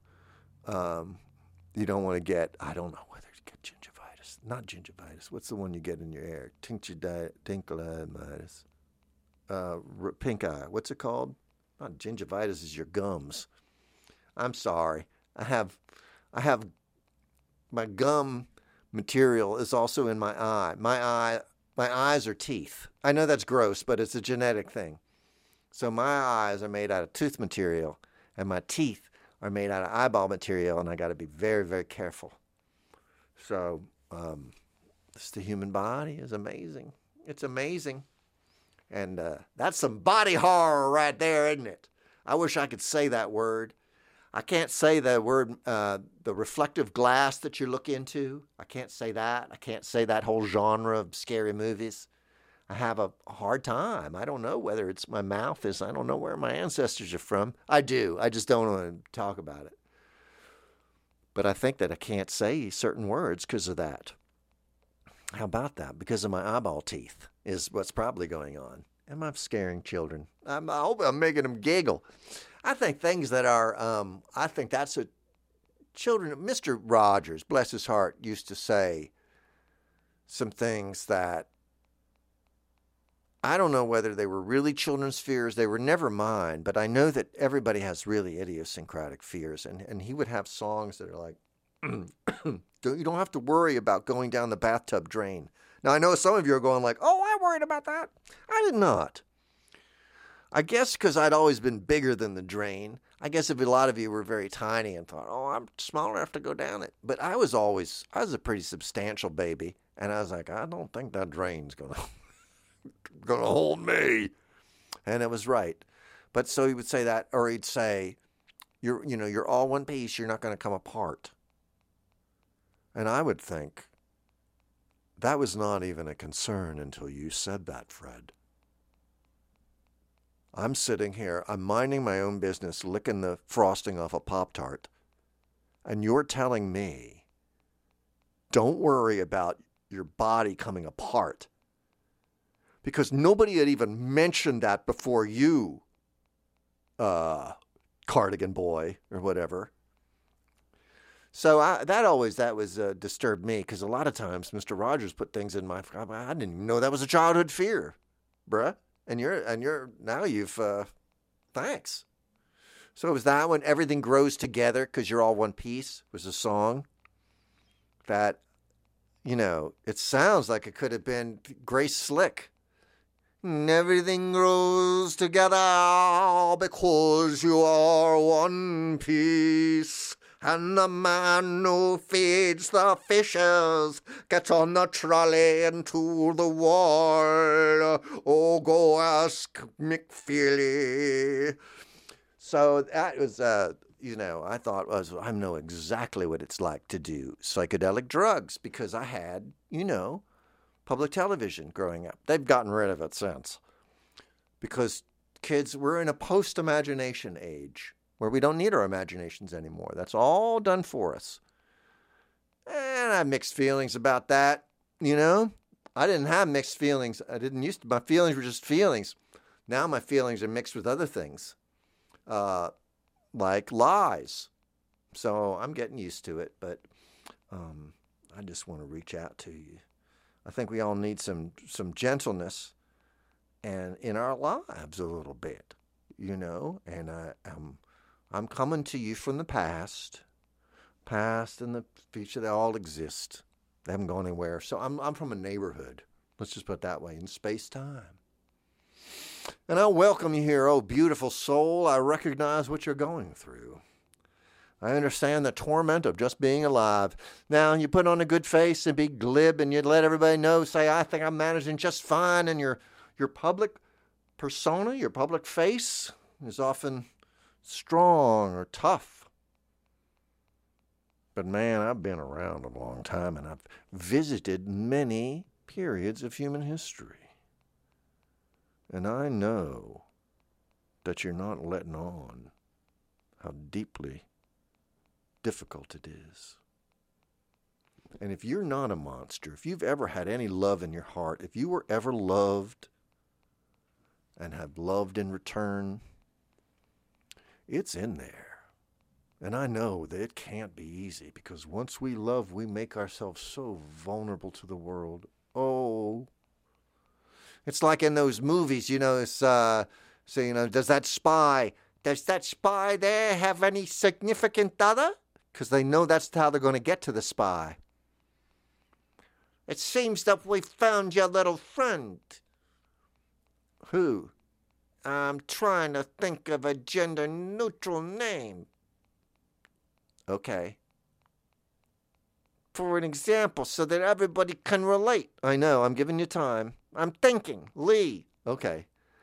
want to get, I don't know whether to get gingivitis. Not gingivitis. What's the one you get in your ear? Tinctulitis. Pink eye. What's it called? Not gingivitis is your gums. I'm sorry. I have my gum material is also in my eye. My eyes are teeth. I know that's gross, but it's a genetic thing. So my eyes are made out of tooth material, and my teeth are made out of eyeball material, and I got to be very, very careful. So, the human body is amazing. It's amazing. And that's some body horror right there, isn't it? I wish I could say that word. I can't say the word, the reflective glass that you look into. I can't say that. I can't say that whole genre of scary movies. I have a hard time. I don't know whether it's my mouth is. I don't know where my ancestors are from. I do. I just don't want to talk about it. But I think that I can't say certain words because of that. How about that? Because of my eyeball teeth is what's probably going on. Am I scaring children? I hope I'm making them giggle. I think things that are, I think that's what children, Mr. Rogers, bless his heart, used to say some things that I don't know whether they were really children's fears. They were never mine, but I know that everybody has really idiosyncratic fears. And he would have songs that are like, you don't have to worry about going down the bathtub drain. Now, I know some of you are going like, oh, I worried about that. I did not. I guess because I'd always been bigger than the drain. I guess if a lot of you were very tiny and thought, oh, I'm small enough to go down it. But I was a pretty substantial baby. And I was like, I don't think that drain's going to hold me. And it was right. But so he would say that, or he'd say, you're all one piece. You're not going to come apart. And I would think, that was not even a concern until you said that, Fred. I'm sitting here, I'm minding my own business, licking the frosting off a Pop-Tart, and you're telling me, don't worry about your body coming apart. Because nobody had even mentioned that before you, cardigan boy, or whatever. So that was disturbed me, because a lot of times Mr. Rogers put things in my, I didn't even know that was a childhood fear, bruh. And now you've, thanks. So it was that one, Everything Grows Together, because you're all one piece, was a song that, it sounds like it could have been Grace Slick. Everything grows together because you are one piece. And the man who feeds the fishes gets on the trolley into the world. Oh, go ask McFeely. So that was, I thought, I know exactly what it's like to do psychedelic drugs because I had, public television growing up. They've gotten rid of it since because kids, we're in a post-imagination age where we don't need our imaginations anymore. That's all done for us. And I have mixed feelings about that, I didn't have mixed feelings. I didn't used to. My feelings were just feelings. Now my feelings are mixed with other things, like lies. So I'm getting used to it, but I just want to reach out to you. I think we all need some gentleness and in our lives a little bit, and I'm coming to you from the past and the future. They all exist. They haven't gone anywhere. So I'm from a neighborhood. Let's just put it that way, in space-time. And I welcome you here, oh beautiful soul. I recognize what you're going through. I understand the torment of just being alive. Now, you put on a good face and be glib and you let everybody know, say, I think I'm managing just fine. And your public persona, your public face is often strong or tough. But man, I've been around a long time and I've visited many periods of human history. And I know that you're not letting on how deeply difficult it is. And if you're not a monster, if you've ever had any love in your heart, if you were ever loved and have loved in return, it's in there. And I know that it can't be easy, because once we love, we make ourselves so vulnerable to the world. Oh, it's like in those movies, it's, does that spy there have any significant other? Because they know that's how they're going to get to the spy. It seems that we found your little friend. Who? I'm trying to think of a gender-neutral name. Okay. For an example, so that everybody can relate. I know, I'm giving you time. I'm thinking. Lee. Okay.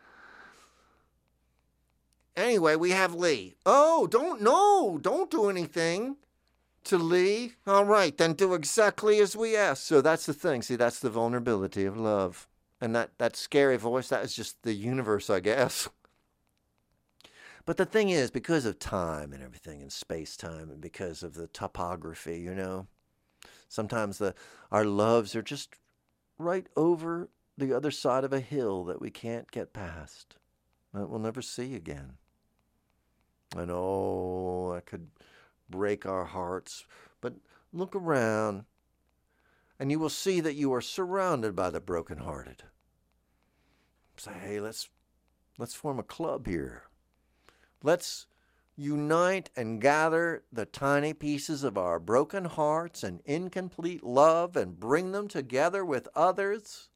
Anyway, we have Lee. Oh, don't do anything to Lee. All right, then do exactly as we ask. So that's the thing. See, that's the vulnerability of love. And that scary voice, that is just the universe, I guess. But the thing is, because of time and everything, and space-time, and because of the topography, sometimes our loves are just right over the other side of a hill that we can't get past, that we'll never see again. And that could break our hearts. But look around, and you will see that you are surrounded by the brokenhearted. Say, hey, let's form a club here. Let's unite and gather the tiny pieces of our broken hearts and incomplete love and bring them together with others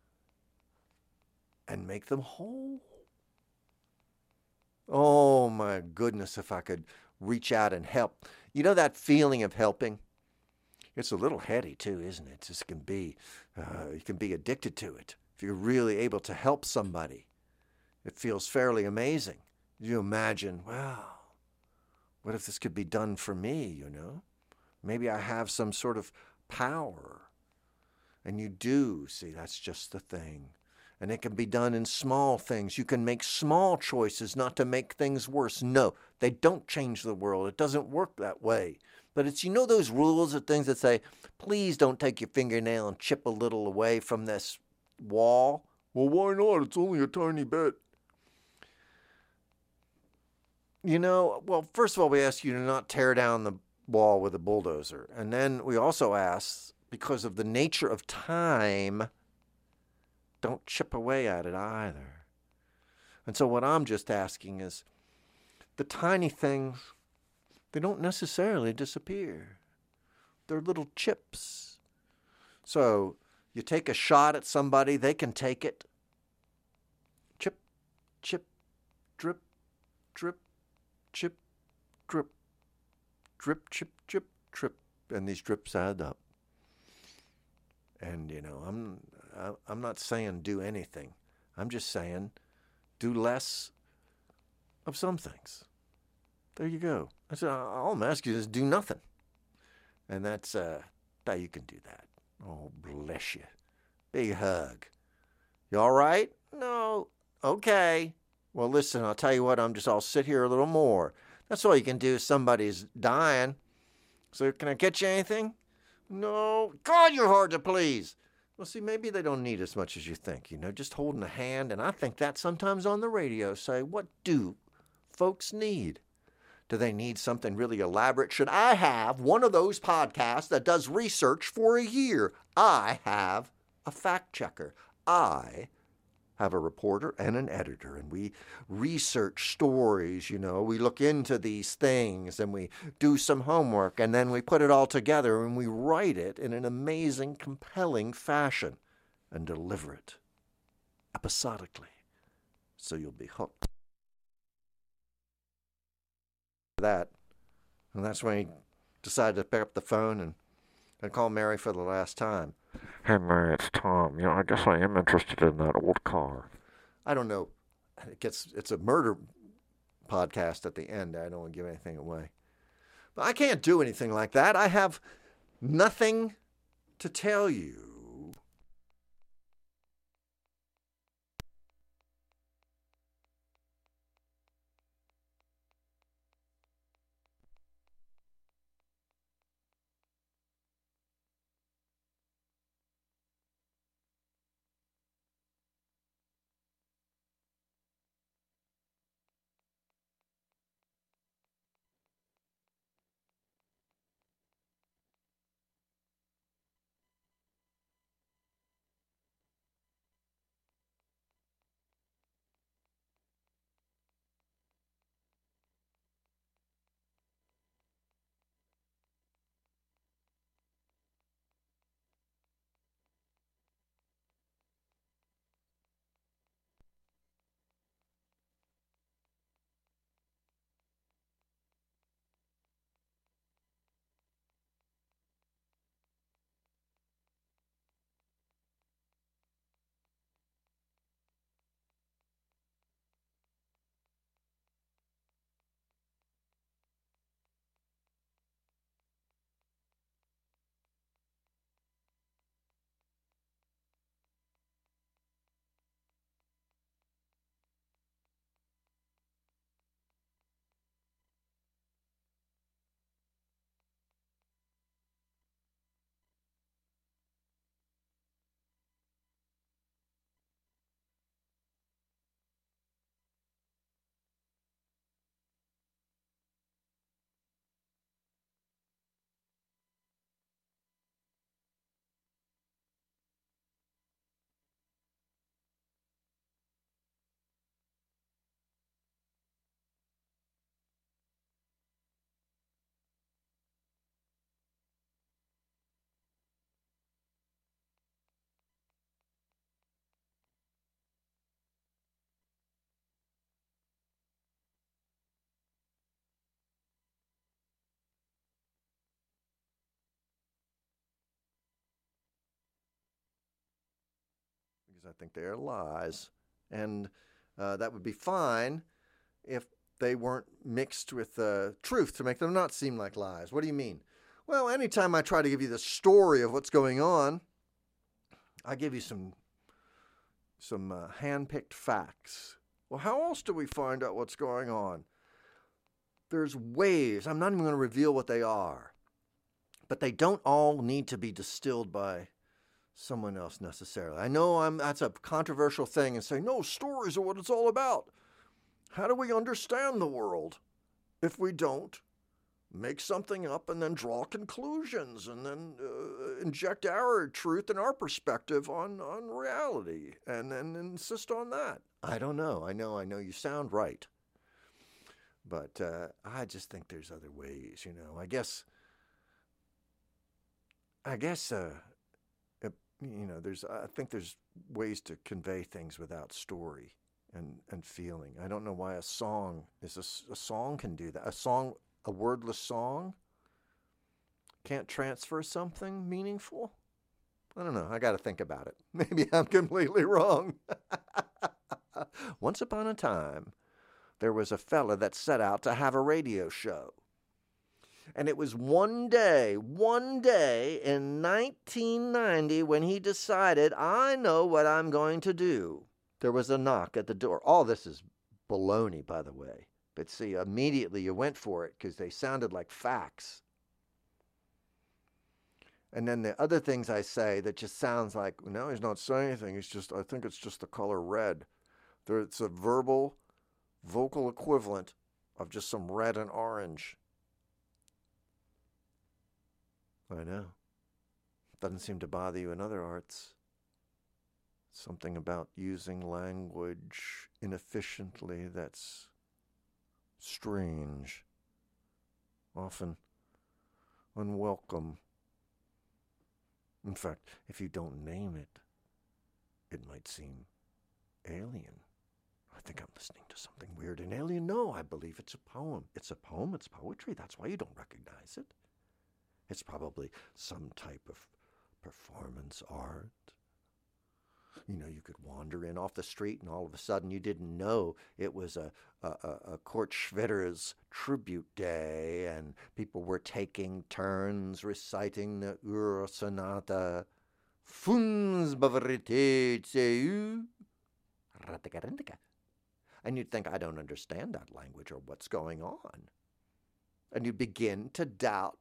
and make them whole. Oh my goodness, if I could reach out and help. You know that feeling of helping? It's a little heady too, isn't it? Just can be, you can be addicted to it. If you're really able to help somebody, it feels fairly amazing. You imagine, wow, what if this could be done for me, Maybe I have some sort of power. And you do. See, that's just the thing. And it can be done in small things. You can make small choices not to make things worse. No, they don't change the world. It doesn't work that way. But it's, those rules or things that say, please don't take your fingernail and chip a little away from this wall. Well, why not? It's only a tiny bit. Well, first of all, we ask you to not tear down the wall with a bulldozer. And then we also ask, because of the nature of time, don't chip away at it either. And so what I'm just asking is, the tiny things, they don't necessarily disappear. They're little chips. So you take a shot at somebody, they can take it. Chip, chip, drip, drip, chip, drip, drip, chip, chip, drip. And these drips add up. And, I'm not saying do anything. I'm just saying do less of some things. There you go. That's all I'm asking you is do nothing. And that's, you can do that. Oh, bless you. Big hug. You all right? No. Okay. Well, listen, I'll tell you what, I'll sit here a little more. That's all you can do if somebody's dying. So can I get you anything? No. God, you're hard to please. Well, see, maybe they don't need as much as you think, just holding a hand. And I think that sometimes on the radio say, what do folks need? Do they need something really elaborate? Should I have one of those podcasts that does research for a year? I have a fact checker. I have a reporter and an editor, and we research stories, we look into these things, and we do some homework, and then we put it all together, and we write it in an amazing, compelling fashion and deliver it episodically, so you'll be hooked. That, and that's when he decided to pick up the phone and call Mary for the last time. Hey, Mary, it's Tom. I guess I am interested in that old car. I don't know. It's a murder podcast at the end. I don't want to give anything away. But I can't do anything like that. I have nothing to tell you. because I think they are lies. And that would be fine if they weren't mixed with truth to make them not seem like lies. What do you mean? Well, anytime I try to give you the story of what's going on, I give you some hand-picked facts. Well, how else do we find out what's going on? There's ways. I'm not even going to reveal what they are. But they don't all need to be distilled by someone else necessarily. I know that's a controversial thing and say, no, stories are what it's all about. How do we understand the world if we don't make something up and then draw conclusions and then inject our truth and our perspective on reality and then insist on that? I don't know. I know you sound right. But I just think there's other ways, I guess I think there's ways to convey things without story and feeling. I don't know why a song can do that. A wordless song can't transfer something meaningful. I don't know. I got to think about it. Maybe I'm completely wrong. Once upon a time, there was a fella that set out to have a radio show. And it was one day in 1990 when he decided, I know what I'm going to do. There was a knock at the door. All this is baloney, by the way. But see, immediately you went for it because they sounded like facts. And then the other things I say that just sounds like, no, he's not saying anything. I think it's just the color red. It's a vocal equivalent of just some red and orange. I know. Doesn't seem to bother you in other arts. Something about using language inefficiently that's strange, often unwelcome. In fact, if you don't name it, it might seem alien. I think I'm listening to something weird and alien. No, I believe it's a poem. It's a poem, it's poetry. That's why you don't recognize it. It's probably some type of performance art. You could wander in off the street and all of a sudden you didn't know it was a Kurt Schwitter's tribute day and people were taking turns reciting the Ur-Sonata. Funs bavarite tseu. And you'd think, I don't understand that language or what's going on. And you begin to doubt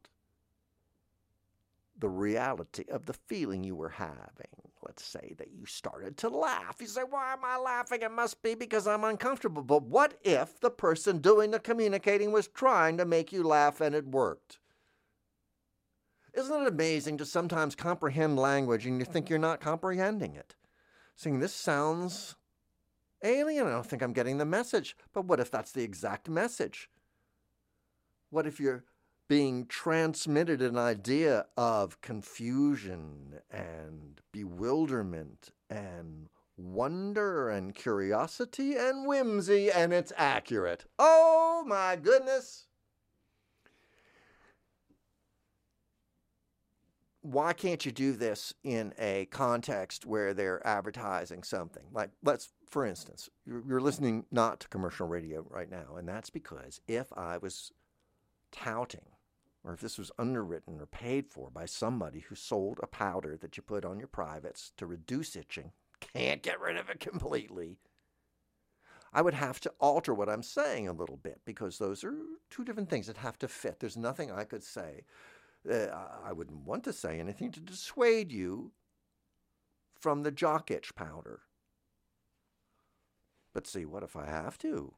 the reality of the feeling you were having. Let's say that you started to laugh. You say, why am I laughing? It must be because I'm uncomfortable. But what if the person doing the communicating was trying to make you laugh and it worked? Isn't it amazing to sometimes comprehend language and you think you're not comprehending it? Saying, this sounds alien. I don't think I'm getting the message. But what if that's the exact message? What if you're being transmitted an idea of confusion and bewilderment and wonder and curiosity and whimsy, and it's accurate? Oh my goodness! Why can't you do this in a context where they're advertising something? Like, for instance, you're listening not to commercial radio right now, and that's because if I was touting, or if this was underwritten or paid for by somebody who sold a powder that you put on your privates to reduce itching, can't get rid of it completely, I would have to alter what I'm saying a little bit because those are two different things that have to fit. There's nothing I could say. I wouldn't want to say anything to dissuade you from the jock itch powder. But see, what if I have to?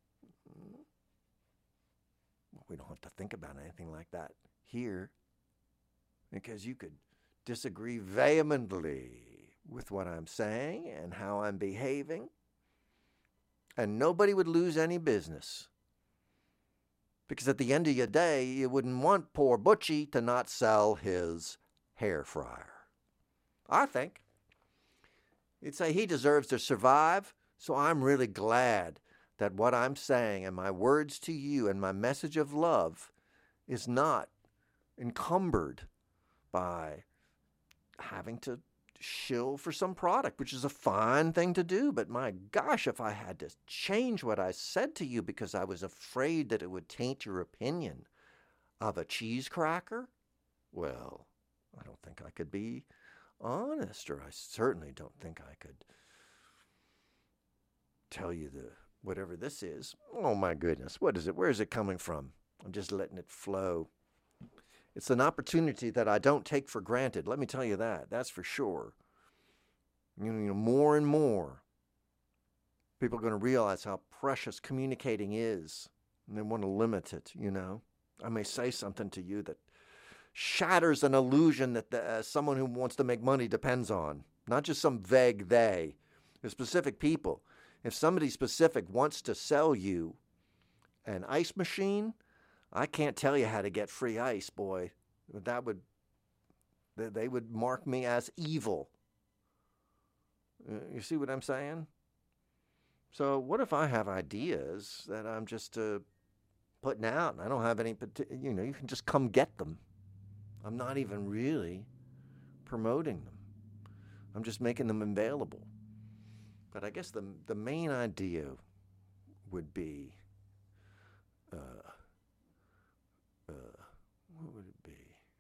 We don't have to think about anything like that here because you could disagree vehemently with what I'm saying and how I'm behaving, and nobody would lose any business. Because at the end of your day, you wouldn't want poor Butchie to not sell his hair fryer. I think. You'd say he deserves to survive, so I'm really glad that what I'm saying and my words to you and my message of love is not encumbered by having to shill for some product, which is a fine thing to do. But my gosh, if I had to change what I said to you because I was afraid that it would taint your opinion of a cheese cracker, well, I don't think I could be honest, or I certainly don't think I could tell you whatever this is. Oh my goodness, what is it? Where is it coming from? I'm just letting it flow. It's an opportunity that I don't take for granted. Let me tell you that. That's for sure. You know, more and more people are going to realize how precious communicating is, and they want to limit it, you know. I may say something to you that shatters an illusion that someone who wants to make money depends on, not just some vague they. They're specific people. If somebody specific wants to sell you an ice machine, I can't tell you how to get free ice, boy. They would mark me as evil. You see what I'm saying? So what if I have ideas that I'm just putting out and I don't have any, you can just come get them. I'm not even really promoting them. I'm just making them available. But I guess the main idea would be, what would it be?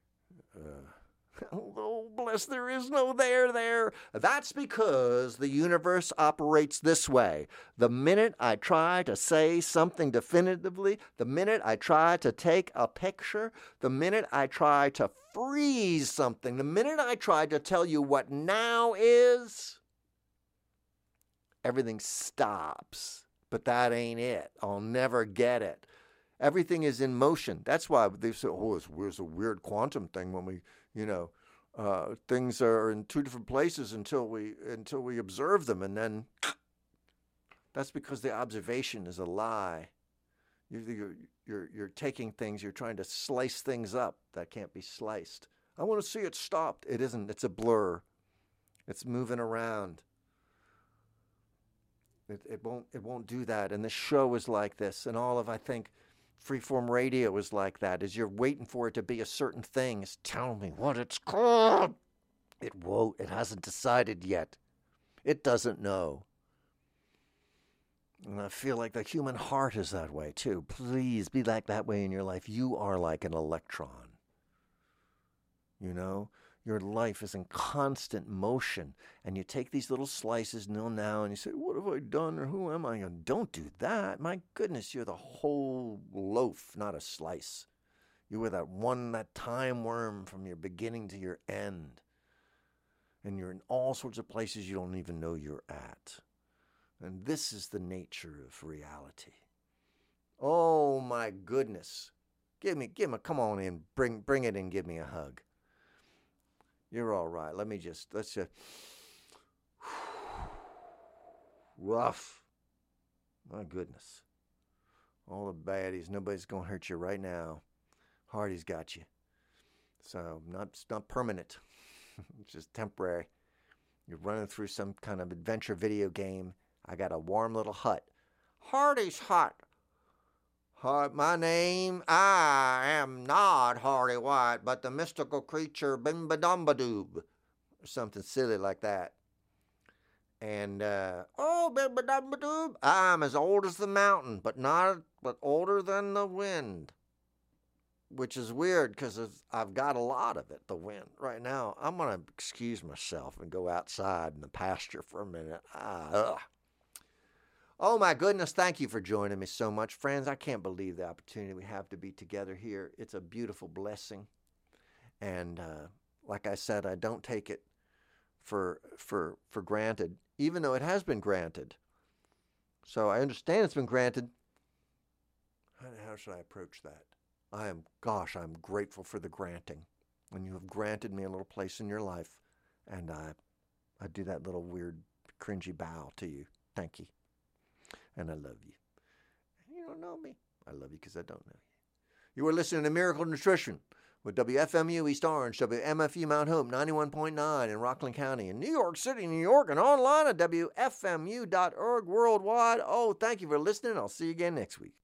Oh, bless, there is no there. That's because the universe operates this way. The minute I try to say something definitively, the minute I try to take a picture, the minute I try to freeze something, the minute I try to tell you what now is, everything stops. But that ain't it. I'll never get it. Everything is in motion. That's why they say, it's a weird quantum thing when we, things are in two different places until we observe them, and then that's because the observation is a lie. You're taking things, you're trying to slice things up that can't be sliced. I want to see it stopped. It isn't. It's a blur. It's moving around. It won't do that. And the show is like this, and all of, I think, freeform radio is like that. Is you're waiting for it to be a certain thing. It's telling me what it's called. It won't. It hasn't decided yet. It doesn't know. And I feel like the human heart is that way too. Please be like that way in your life. You are like an electron. Your life is in constant motion, and you take these little slices now, and you say, what have I done, or who am I? And don't do that. My goodness, you're the whole loaf, not a slice. You were that time worm from your beginning to your end, and you're in all sorts of places you don't even know you're at. And this is the nature of reality. Oh my goodness. Come on in, bring it in, give me a hug. You're all right. Let's just, rough. My goodness. All the baddies, nobody's going to hurt you right now. Hardy's got you. So, it's not permanent. It's just temporary. You're running through some kind of adventure video game. I got a warm little hut. Hardy's hut. My name, I am not Hardy White, but the mystical creature Bimbadambadoob, or something silly like that. And, Bimbadambadoob, I'm as old as the mountain, but older than the wind. Which is weird, because I've got a lot of it, the wind. Right now, I'm going to excuse myself and go outside in the pasture for a minute. Oh my goodness, thank you for joining me so much. Friends, I can't believe the opportunity we have to be together here. It's a beautiful blessing. And like I said, I don't take it for granted, even though it has been granted. So I understand it's been granted. How should I approach that? I'm grateful for the granting. And you have granted me a little place in your life. And I do that little weird cringy bow to you. Thank you. And I love you. You don't know me. I love you because I don't know you. You are listening to Miracle Nutrition with WFMU East Orange, WMFU Mount Hope 91.9 in Rockland County, in New York City, New York, and online at WFMU.org worldwide. Oh, thank you for listening. I'll see you again next week.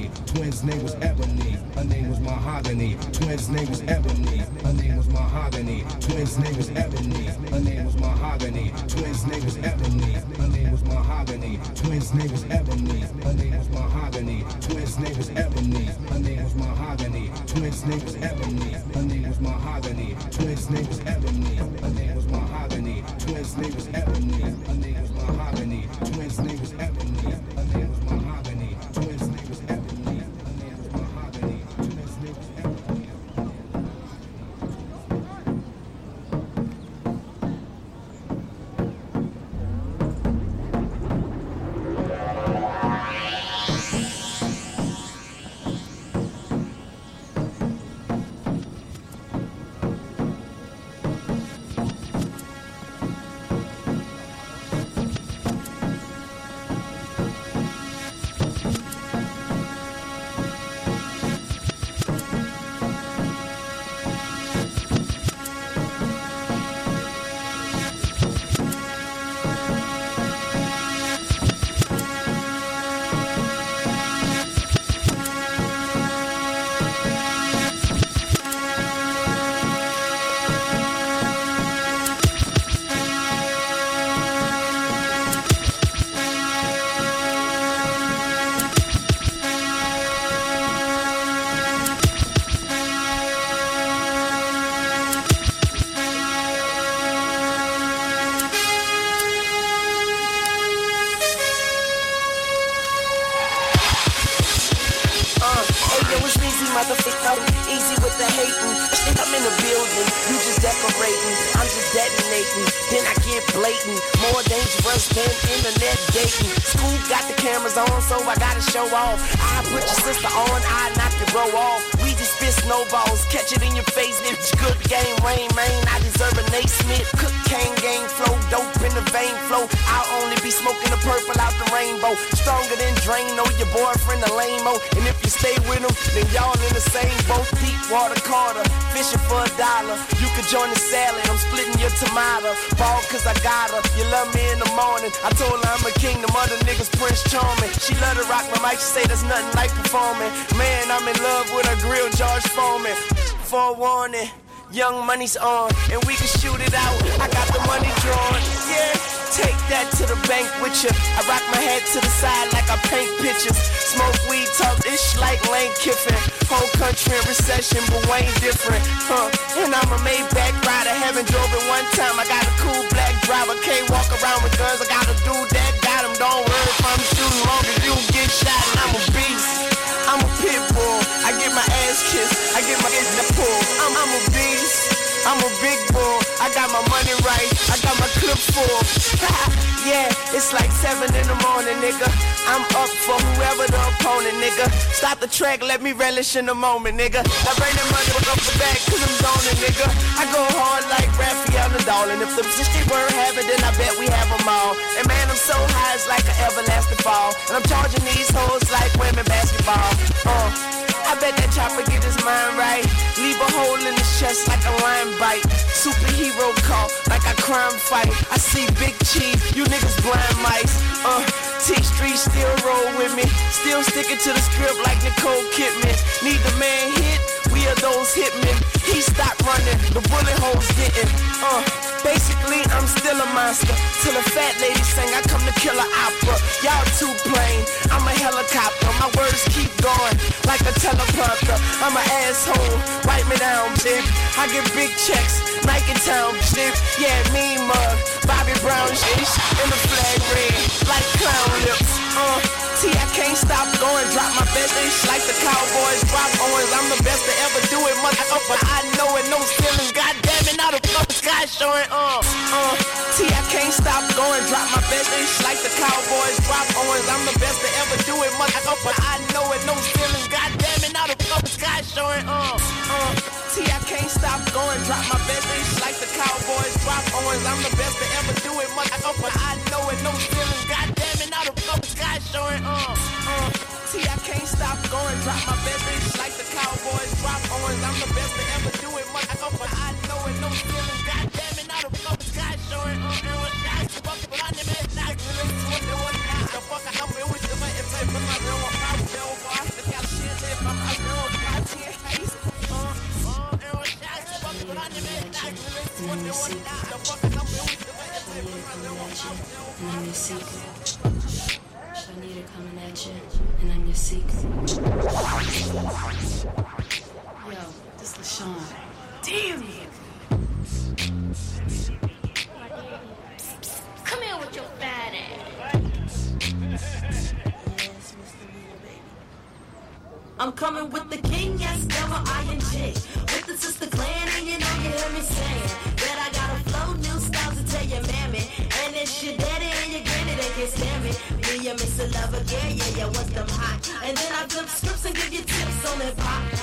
Mahogany. Twins' name was Ebony. Her name was Mahogany. Twins' name was Ebony. Her name was Mahogany. Twins' name was Ebony. Her name was Mahogany. Twins' name was Ebony. Her name was Mahogany. Twins' name was Ebony. Her name was Mahogany. Twins' name was Ebony. Her name was Mahogany. Twins' name was Ebony. Her name was Mahogany. Twins' name was Ebony. Her name was Mahogany. Twins' name was Ebony. Her name was Mahogany. Twins' name was Ebony. Her name was Mahogany. Twins' name was Ebony. Her name was Mahogany. Twins' name was Ebony. motherfucker, easy with the hating. I'm in the building, you just decorating. I'm just detonating, then I get blatant. More dangerous than internet dating. School got the cameras on, so I gotta show off. I put your sister on, I knock your bro off. We just spit snowballs, catch it in your face. It's good game, rain, man. I deserve a Nate Smith. Cocaine gang flow, dope in the vein flow. I'll only be smoking the purple out the rainbow. Stronger than Drano, your boyfriend a lame-o. And if you stay with him, then y'all in the same boat. Deep water Carter, fishing for $1. You could join the salad, I'm splitting your tomato. Ball cause I got her, you love me in the morning. I told her I'm a king, the mother niggas Prince Charming. She love to rock my mic, she say there's nothing like performing. Man, I'm in love with a grill, George Foreman. Forewarning, young money's on, and we can shoot it out. I got the money drawn, yeah. Take that to the bank with ya. I rock my head to the side like I paint pictures. Smoke weed, talk ish like Lane Kiffin. Whole country in recession, but Wayne different, And I'm a Maybach rider, haven't drove it one time. I got a cool black driver, can't walk around with guns. I gotta do that, got him, don't worry if I'm shooting long as you get shot. And I'm a beast, I'm a pit bull. I get my ass kissed, I get my ass pulled. I'm a beast, I'm a big bull. I got my money right, I got my clip full. Yeah, it's like 7 in the morning, nigga. I'm up for whoever the opponent, nigga. Stop the track, let me relish in the moment, nigga. Now bring that money up the back, cause I'm zoning, nigga. I go hard like Raphael Nadal. And if the shit weren't having, then I bet we have them all. And man, I'm so high, it's like an everlasting fall. And I'm charging these hoes like women basketball. I bet that chopper get his mind right. Leave a hole in his chest like a lion bite. Superhero call like a crime fight. I see Big Chief, you niggas blind mice. T-Street still roll with me. Still sticking to the script like Nicole Kidman. Need the man hit, we are those hitmen. He stopped running, the bullet holes getting. Basically, I'm still a monster. Till a fat lady sing, I come to kill an opera. Y'all too plain, I'm a helicopter. My words keep going like a teleprompter. I'm an asshole, wipe me down, bitch. I get big checks, Nike Town, bitch. Yeah, me mug, Bobby Brown, shit. In the flag red, like clown lips. I can't stop going, drop my best ish like the Cowboys drop Owens. I'm the best to ever do it, motherfucker. I know it, no feeling. Goddamn it, now the fucking sky showing. I can't stop going, drop my best ish like the Cowboys drop Owens. I'm the best to ever do it, motherfucker. I know it, no feeling. Goddamn it, now the fucking sky showing. I can't stop going, drop my best ish like the Cowboys drop Owens. I'm the best to ever do it, motherfucker. I know it, no feeling. Goddamn it, now the fucking sky showing. I can't stop going, drop my best ish like the Cowboys drop Owens. I'm the best to ever do it, motherfucker. I know it, no feeling. Goddamn it, now the fucking sky showing. Fuck, I'm I'm your secret. Shanita coming at you, and I'm your secret. Shanita coming at you, and I'm your secret. Yo, this is LaShawn. Damn it! Come here with your fat ass. I'm coming with the king, yes, devil, I-N-G. With the sister clan, and you know you hear me saying that I got a flow, new styles to tell your mammy. And it's your daddy and your granny that can stand me. Me and Mr. Lover, yeah, what's them hot? And then I flip scripts and give you tips on that pop.